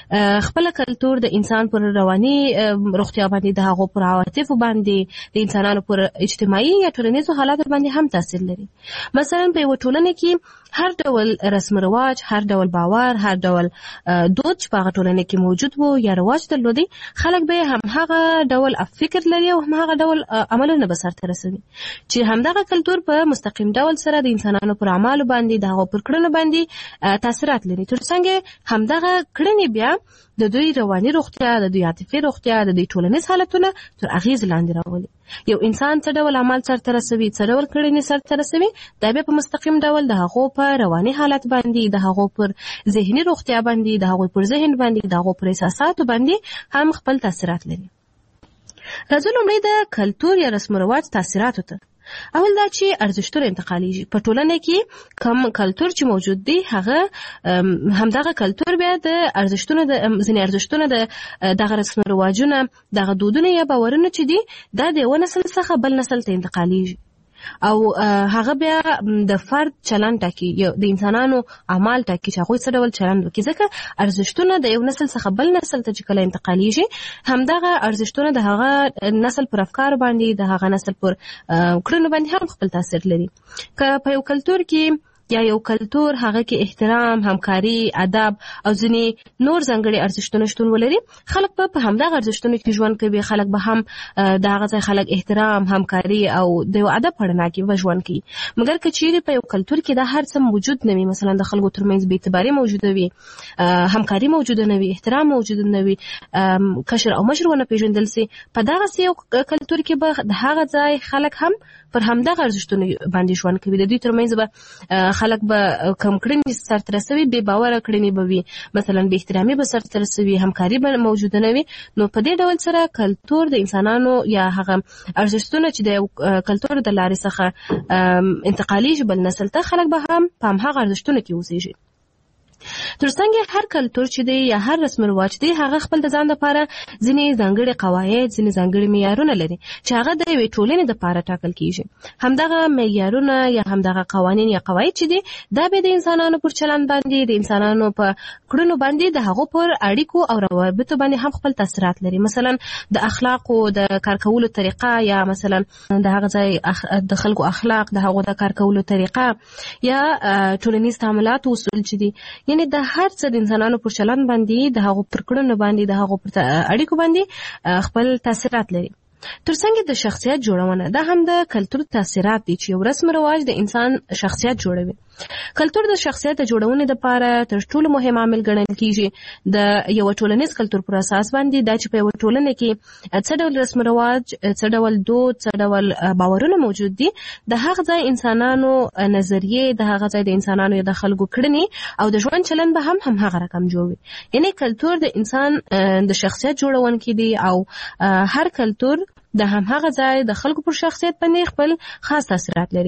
خپل کلتور د انسان پر رواني روغتیا باندې، د هغو پر عواطفو باندې، د انسانانو پر اجتماعي یا ټولنیزو حالاتو باندې هم تاثیر لري. مثلا په یو ټولنه کې هر ډول رسم رواج، هر ډول باور، هر ډول دود چې په هغه ټولنه کې موجود وو یا رواج درلودي، خلک به هم هغه ډول فکر لري او هم هغه ډول عملونه به سرته رسوي چې همدغه کلتور په مستقیم ډول سره د انسانانو پر اعمالو باندې، د هغو پر کړنو باندې تاثیرات لري. ترڅنګ همدغه کړنې بیا د دوی رواني روغتیا، د دوی عاطفي روغتیا، د دوی ټولنیز حالتونه تر اغیز لاندې راولي. یو انسان څه ډول عمل سرته رسوي، څه ډول کړنې سرته رسوي، دا بیا په مستقیم ډول د هغو په رواني حالت باندې، د هغو پر ذهني روغتیا باندې، د هغو پر ذهن باندې، د هغو پر احساساتو باندې هم خپل تاثیرات لري. راځو لومړی د کلتور یا رسم رواج تاثیراتو ته. اول دا چې ارزښتونه انتقالیږي. په ټولنه کې کوم کلتور چې موجود دی هغه همدغه کلتور بیا د ارزښتونو د ځینې ارزښتونه د دغه رسم رواجونه، دغه دودونه یا باورونه چې دي دا د یو نسل څخه بل نسل ته انتقالیږي او هغه بیا د فرد چلند ټاکي، د انسانانو اعمال ټاکي چې هغوی څه ډول چلند وکړي. ځکه ارزښتونه د یو نسل څخه بل نسل ته چې کله انتقالیږي، همدغه ارزښتونه د هغه نسل پر افکار باندې، د هغه نسل پر کړنو باندې هم خپل تاثیر لري. که په یو کلتور کې یا یو کلتور هغه کې احترام، همکاري، ادب او ځینې نور ځانګړي ارزښتونه شتون ولري، خلک به په همدغه ارزښتونو کې ژوند کوي. خلک به هم د هغه ځای خلک احترام، همکاري او د یو ادب په رڼا کې به ژوند کوي. مګر که چیرې په یو کلتور کې دا هر څه موجود نه وي، مثلا د خلکو ترمنځ بې اعتباري موجوده وي، همکاري موجوده نه وي، احترام موجود نه وي، کشر او مشر ونه پیژندل سي، په دغسې یو کلتور کې به د هغه ځای خلک هم پر همدغه ارزښتونو باندې ژوند کوي. د دوی ترمنځ به خلک به کم کړنې سرته رسوي، بې باوره کړنې به وي، مثلا بې احترامي به سرته رسوي، همکاري به موجوده نه وي. نو په دې ډول سره کلتور د انسانانو یا هغه ارزښتونه چې د کلتور د لارې څخه انتقالي بل نسل ته، خلک به هم په هماغه ارزښتونو کې اوسېږي. ترڅنګ هر کلتور چې دی یا هر رسم رواج دی، هغه خپل د ځان لپاره ځینې ځانګړي قواعد، ځینې ځانګړي معیارونه لري چې هغه د یوې ټولنې لپاره ټاکل کیږي. همدغه معیارونه یا همدغه قوانین یا قواعد چې دي، دا به د انسانانو پر چلند باندې، د انسانانو په کړنو باندې، د هغو پر اړیکو او روابطو باندې هم خپل تاثیرات لري. مثلا د اخلاقو د کار کولو طریقه، یا مثلا د هغه ځای د خلکو اخلاق، د هغو د کار کولو طریقه، یا ټولنیز تعاملات اصول چې دي، یعنی د هر څه د انسانانو پر چلند باندې، د هغو پر کړنو باندې، د هغو پر اړیکو باندې خپل تاثیرات لري. ترڅنګ د شخصیت جوړونه، دا هم د کلتور تاثیرات دي چې یو رسم رواج د انسان شخصیت جوړوي. کلتور د شخصیت د جوړونې لپاره تر ټولو مهم عامل ګڼل کیږي. د یو ټولنیز کلتور پر اساس باندې دا چې په یو ټولنه کې څه ډول رسم رواج، څه ډول دود، څه ډول باورونه موجود دي، د هغه ځای انسانانو نظریه، د هغه ځای د انسانانو د خلکو کړنې او د ژوند چلند به هم هم هغه رقم جوړوي. یعنی کلتور د انسان د شخصیت جوړونکی دی، او هر کلتور د هم هغه ځای د خلکو پر شخصیت باندې خپل خاص تاثیرات لري.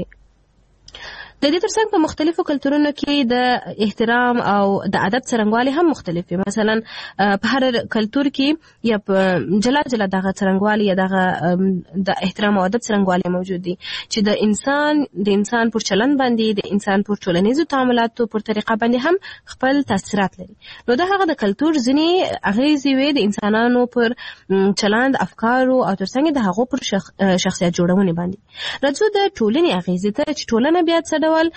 د دې ترڅنګ په مختلفو کلتورونو کې د احترام او د ادب څرنګوالي هم مختلف دي. مثلا په هر کلتور کې یا په جلا جلا دغه څرنګوالي یا دغه د احترام او ادب څرنګوالي موجود دي چې د انسان د انسان پر چلند باندې، د انسان پر ټولنیزو تعاملاتو پر طریقه باندې هم خپل تاثیرات لري. نو دا هغه د کلتور ځینې اغیزې وي د انسانانو پر چلند، افکارو او ترڅنګ د هغو پر شخ... شخصیت جوړونې باندې. راځو د ټولنې اغیزې ته چې ټولنه بیا څه ډول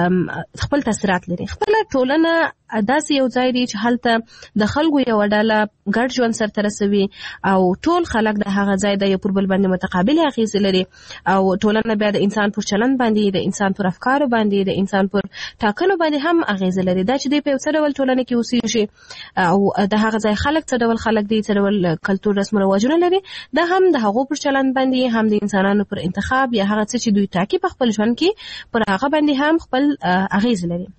خپل تاثیرات لري. خپل ټولنه داسې یو ځای دی چې هلته د خلکو یو ډله ګډ ژوند سرته رسوي او ټول خلک د هغه ځای د یو پر بل باندې متقابل اغیزې لري، او ټولنه بیا د انسان پر چلند باندې، د انسان پر افکارو باندې، د انسان پر ټاکنو باندې هم اغیزه لري. دا چې دی په یو څه ډول ټولنه کې اوسېږي او د هغه ځای خلک څه ډول خلک دي، څه ډول کلتور، رسم رواجونه لري، دا هم د هغو پر چلند باندې، هم د انسانانو پر انتخاب یا هغه څه چې دوی ټاکي په خپل ژوند کې، پر هغه باندې هم خپل اغیز لري.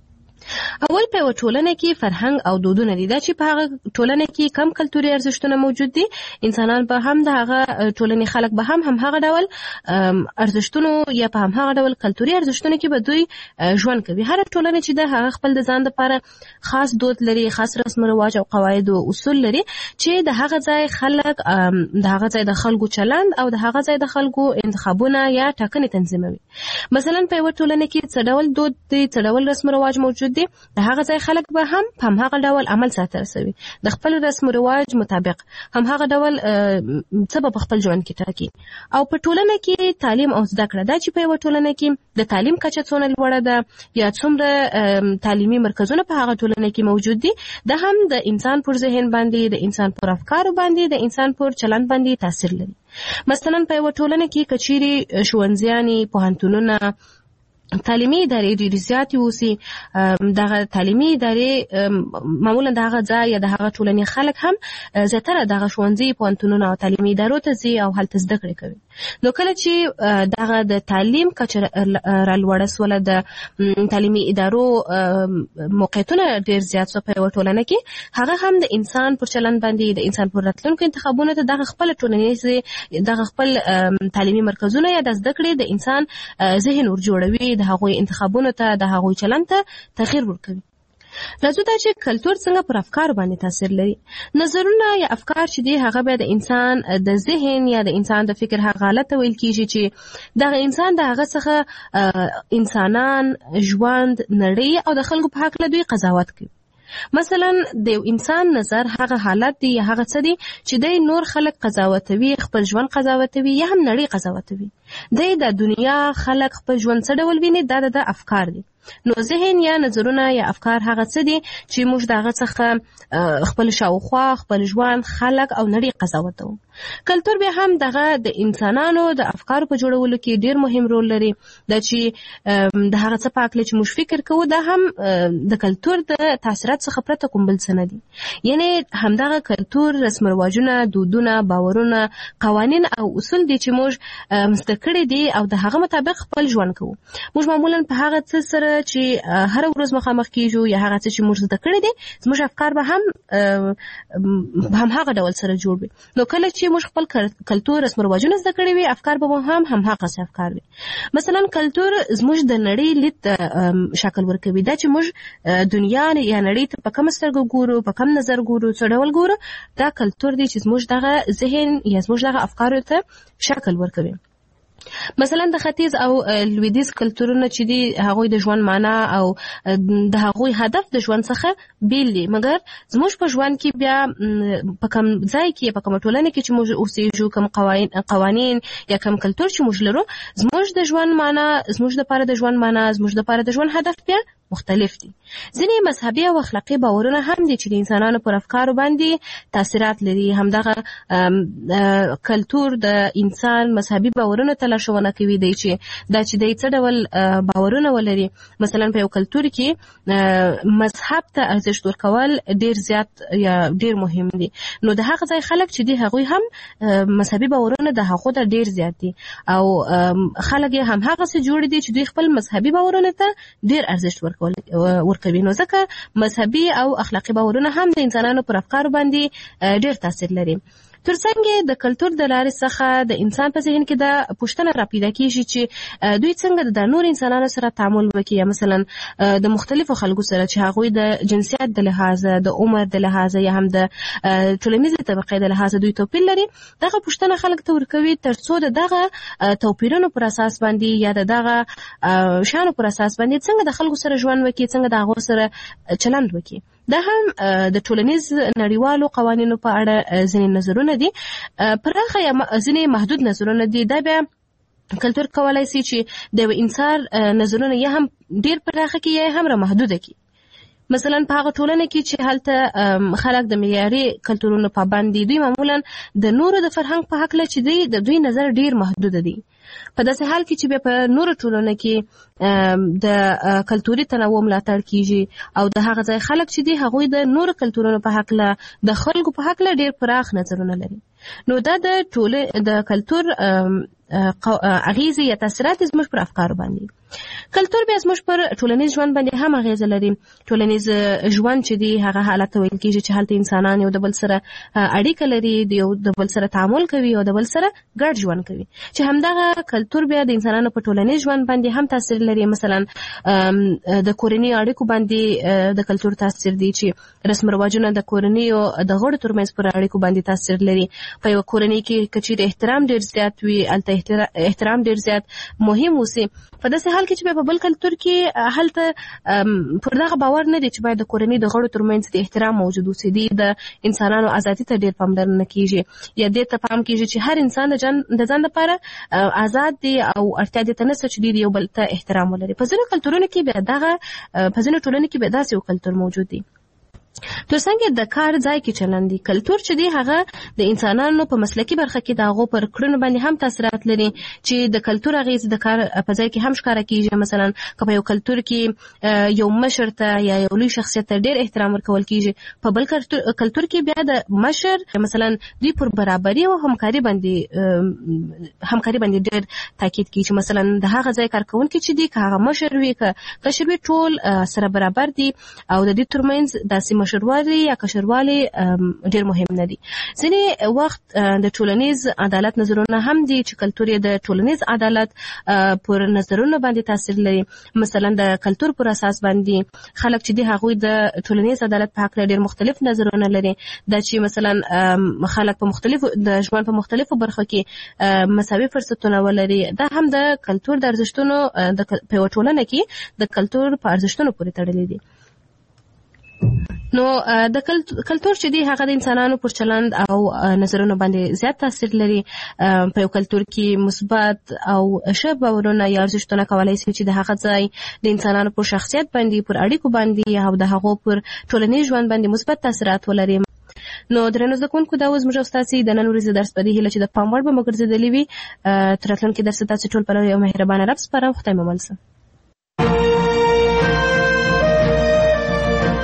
اول په یو ټولنه کې فرهنګ او دودونه دي. دا چې په هغه ټولنه کې کم کلتوري ارزښتونه موجود دي، انسانان به هم د هغه ټولنې خلک به هم هم هغه ډول ارزښتونو یا په هم هغه ډول کلتوري ارزښتونو کې به دوی ژوند کوي. هر ټولنه چې د هغه خپل د ځان لپاره خاص دود لري، خاص رسم رواج او قواعد او اصول لري چې د هغه ځای خلک د هغه ځای د خلکو چلند او د هغه ځای د خلکو انتخابونه یا ټاکنې تنظیموي. مثلا په یو ټولنه کې څه ډول دود دي، څه ډول رسم رواج موجود دي، د هغه ځای خلک به هم هم هغه ډول عمل ساتل رسوي، د خپل رسم رواج مطابق هم هغه ډول څه په خپل ژوند کې ټاکي. او په ټولنه کې تعلیم او زده کړه، دا چې په یو ټولنه کې د تعلیم کچه څونه لوړه ده یا څومره تعلیمي مرکزونه په هغه ټولنه کې موجود دي، دا هم د انسان پر ذهن باندې، د انسان پر افکارو باندې، د انسان پر چلند باندې تاثیر لري. مثلا په یو ټولنه کې کچيري ښوونځیانې، پوهنتونونه، تعلیمي ادارې ډېرې زیاتې اوسي. دغه تعلیمي ادارې معمولا د هغه ځای یا د هغه ټولنې خلک هم زیاتره دغه ښوونځي، پوهنتونونه او تعلیمي ادارو ته ځي او هلته زده کړې کوي. نو کله چې دغه د تعلیم کچه رالوړه سوله، د تعلیمي ادارو موقعیتونه ډېر زیات سو په یوه ټولنه کې، هغه هم د انسان پر چلند باندې، د انسان پر راتلونکو انتخابونو ته دغه خپل ټولنیز، دغه خپل تعلیمي مرکزونه یا د زده کړې د انسان ذهن ور جوړوي، د هغوی انتخابونو ته، د هغوی چلند ته تغییر ورکوي. راځو ته چې کلتور څنګه پر افکار باندې تاثیر لري. نظرونه یا افکار چې دي، هغه به د انسان د ذهن یا د انسان د فکر هغه حالت ویل کیږي چې دغه انسان د هغه څخه انسانان، ژوند، نړۍ او د خلکو په حق له دوی قضاوت کوي. مثلا د انسان نظر هغه حالت دی یا هغه څه دي چې د نور خلک قضاوتوي، خپل ژوند قضاوتوي یا هم نړۍ قضاوتوي. د دنیا خلک خپل ژوند څه ډول ویني، دا د افکار دي. نو ذهن یا نظرونه یا افکار هغه څه دي چې موږ دغه څخه خپل شاوخوا، خپل ژوند، خلک او نړۍ قضاوتو. کلتور بیا هم دغه د انسانانو د افکارو په جوړولو کې ډیر مهم رول لري. دا چې د هغه څه په اړه چې موږ فکر کوو، دا هم د کلتور د تاثیرات څخه پرته کوم بل څه نه دي. یعنی همدغه کلتور، رسم رواجونه، دودونه، باورونه، قوانین او اصول دي چې موږ زده کړی دی او د هغه مطابق خپل ژوند کوو. موږ معمولا په هغه څه سره چې هر ورځ مخامخ کیږو یا هغه څه چې موږ زده کړی دي زموږ افکار به هم هم هغه ډول سره جوړ وي. نو کله چې موږ خپل کلتور رسم او رواجونه زده کړی وي افکار به هم هم هغه څه افکار وي. مثلا کلتور زموږ د نړۍ لید شکل ورکوي. دا چې موږ دنیا یا نړۍ ته په کوم سترګو ګورو په کوم نظر ګورو څه ډول ګورو دا کلتور دی چې زموږ دغه ذهن یا زموږ دغه افکارو ته شکل ورکوي. مثلا د ختیځ او لویدیځ کلتورونه چې دي هغوی د ژوند معنا او د هغوی هدف د ژوند څخه بیل دي، مګر زموږ په ژوند کې بیا په کوم ځای کې په کوم ټولنه کې چې موږ اوسېږو کوم قوانین یا کوم کلتور چې موږ لرو زموږ د ژوند معنا زموږ لپاره د ژوند معنا زموږ لپاره د ژوند هدف بیا مختلف دي. ځینې مذهبي او اخلاقي باورونه هم دي چې د انسانانو پر افکارو باندې تاثیرات لري. همدغه کلتور د انسان مذهبي باورونو ته لارښوونه کوي دی چې دا چې دی څه ډول باورونه ولري. مثلا په یو کلتور کې مذهب ته ارزښت ورکول ډیر زیات یا ډیر مهم دي. نو د هغه ځای خلک چې دي هغوی هم مذهبي باورونه د هغو ته ډیر زیات دي او خلک هم هغه څه جوړ دي چې دوی خپل مذهبي باورونه ته ډیر ارزښت ورکوي ورکوي. نو ځکه مذهبي او اخلاقي باورونه هم د انسانانو پر افکارو باندې ډیر تاثیر لري. ترڅنګ د کلتور د لارې څخه د انسان په ذهن کې د پوښتنه را پیدا کیږي چې دوی څنګه د نور انسانانو سره تعامل وکړي، یا مثلا د مختلفو خلکو سره چې هغوی د جنسیت د لحاظه د عمر د لحاظه یا هم د ټولنیزې طبقې د لحاظه دوی توپیر لري. دغه پوښتنه خلک ته ورکوي ترڅو د دغه توپیرونو پر اساس باندې یا د دغه شانو پر اساس باندې څنګه د خلکو سره ژوند وکړي، څنګه د هغو سره چلند وکړي. دا هم د ټولنیز نړیوالو قوانینو په اړه ځینې نظرونه دي، پراخه یا ځینې محدود نظرونه دي. دا بیا کلتور کولای شي چې د یو انسان نظرونه یا هم ډیر پراخه کړي یا هم را محدوده کړي. مثلا په هغه ټولنه کې چې هلته خلک د معیاري کلتورونو پابند دي دوی معمولا د نورو د فرهنګ په هکله چې دی د دوی نظر ډیر محدود دي. په داسې حال کې چې بیا په نورو ټولنو کې د کلتوري تنوع ملاتړ کیږي او د هغه ځای خلک چې دي هغوی د نورو کلتورونو په هکله د خلکو په هکله ډیر پراخ نظرونه لري. نو دا د ټول د کلتور اغیزې یا تاثیرات زموږ پر افکارو باندې. کلتور بیا زموږ پر ټولنیز ژوند باندې هم اغیزه لري. ټولنیز ژوند چې دی هغه حالت ویل کیږي چې هلته انسانان یو د بل سره اړیکه لري، یو د بل سره تعامل کوي او د بل سره ګډ ژوند کوي. چې همدغه کلتور بیا د انسانانو په ټولنیز ژوند باندې هم تاثیر لري. مثلا د کورنۍ اړیکو باندې د کلتور تاثیر دی چې رسم رواجونه د کورنۍ او د غړو ترمنځ پر اړیکو باندې تاثیر لري. په یو کورنۍ کې کچې د احترام ډیر زیات وي، الته احترام ډیر زیات مهم وسی. په داسې حال کې چې په بل کلتور کې هلته پر دغه باور نه دی چې باید د کورنۍ د غړو ترمنځ د احترام موجود وسی. دی د انسانانو ازادي ته ډیر پاملرنه کیږي یا دې ته پام کیږي چې هر انسان د ځان د ځان لپاره آزاد دی او اړتیا دې ته نه چې دی یو بل ته احترام ولري. په ځینو کلتورونو کې به دغه په ځینو ټولنو کې به داسې یو کلتور موجود دی. ترڅنګ د کار ځای کې چلند دي کلتور چې دی هغه د انسانانو په مسلکي برخه کې د هغو پر کړنو باندې هم تاثیرات لري چې د کلتور اغیز د کار په ځای کې هم ښکاره کیږي. مثلا که په یو کلتور کې یو مشر ته یا یو لوی شخصیت ته ډیر احترام ورکول کیږي، په بل کلتور کې بیا د مشر مثلا دوی پر برابري او همکاري باندې همکاري باندې ډیر تاکید کیږي. مثلا د هغه ځای کارکونکي چې دی که هغه مشر وي که کشر وي ټول سره برابر دي او د دې ترمنځ داسې مشروالي یا کشروالي ډیر مهم نه دي. ځینې وخت د ټولنیز عدالت نظرونه هم دي چې کلتور د ټولنیز عدالت پر نظرونه باندې تاثیر لري. مثلا د کلتور پر اساس باندې خلک چې دي هغوی د ټولنیز عدالت په حق ډیر مختلف نظرونه لري. دا چې مثلا خلک په مختلفو د ژوند په مختلفو برخو کې مساوي فرصتونه ولري. دا هم د کلتور د ارزښتونو د په ټولنه کې د کلتور په ارزښتونو پورې تړلي دي. نو د کلتور چې دی هغه د انسانانو پر چلند او نظرونو باندې زیات تاثیر لري. په یو کلتور کې مثبت او ښه باورونه یا ارزښتونه کولای شي چې د هغه ځای د انسانانو پر شخصیت باندې پر اړیکو باندې او د هغو پر ټولنیز ژوند باندې مثبت تاثیرات ولري. نو درنو زده کوونکو دا اوس موږ ستاسو د نن ورځې درس په دې هیله چې د پام وړ به مو ګرځېدلی وي. تر راتلونکي درس تاسو ټول په یو مهربانه رب سپارم. خدای مو مل شه.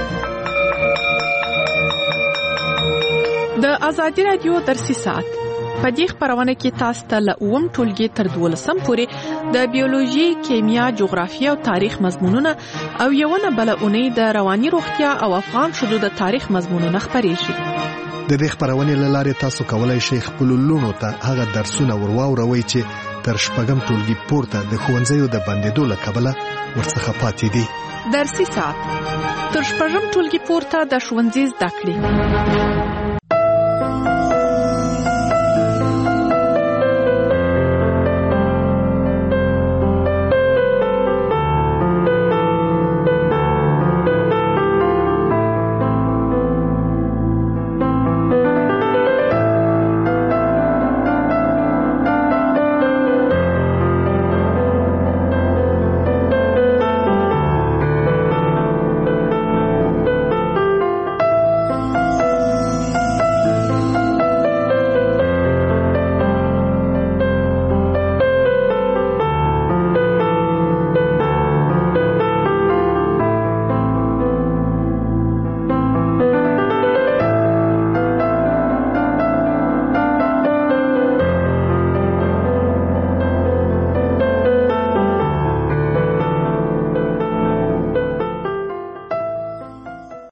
د ازادي رادیو درسي ساعت په دې خبرونه کې تاسو ته له اووم ټولګي تر دولسم پورې د بیولوژي، کیمیا، جغرافیه او تاریخ مضمونونه او یوونه بل اونۍ د رواني روغتیا او افغان شذو د تاریخ مضمونونه خبرېږي. د دې خبرونې له لارې تاسو کولای شئ خپل لونو ته هغه درسونه ورواوروئ چې تر شپږم ټولګي پورته د ښوونځیو د بندېدو له کبله ورڅخه پاتې دي. درسي ساعت تر شپږم ټولګي پورته د ښوونځي زده کړې.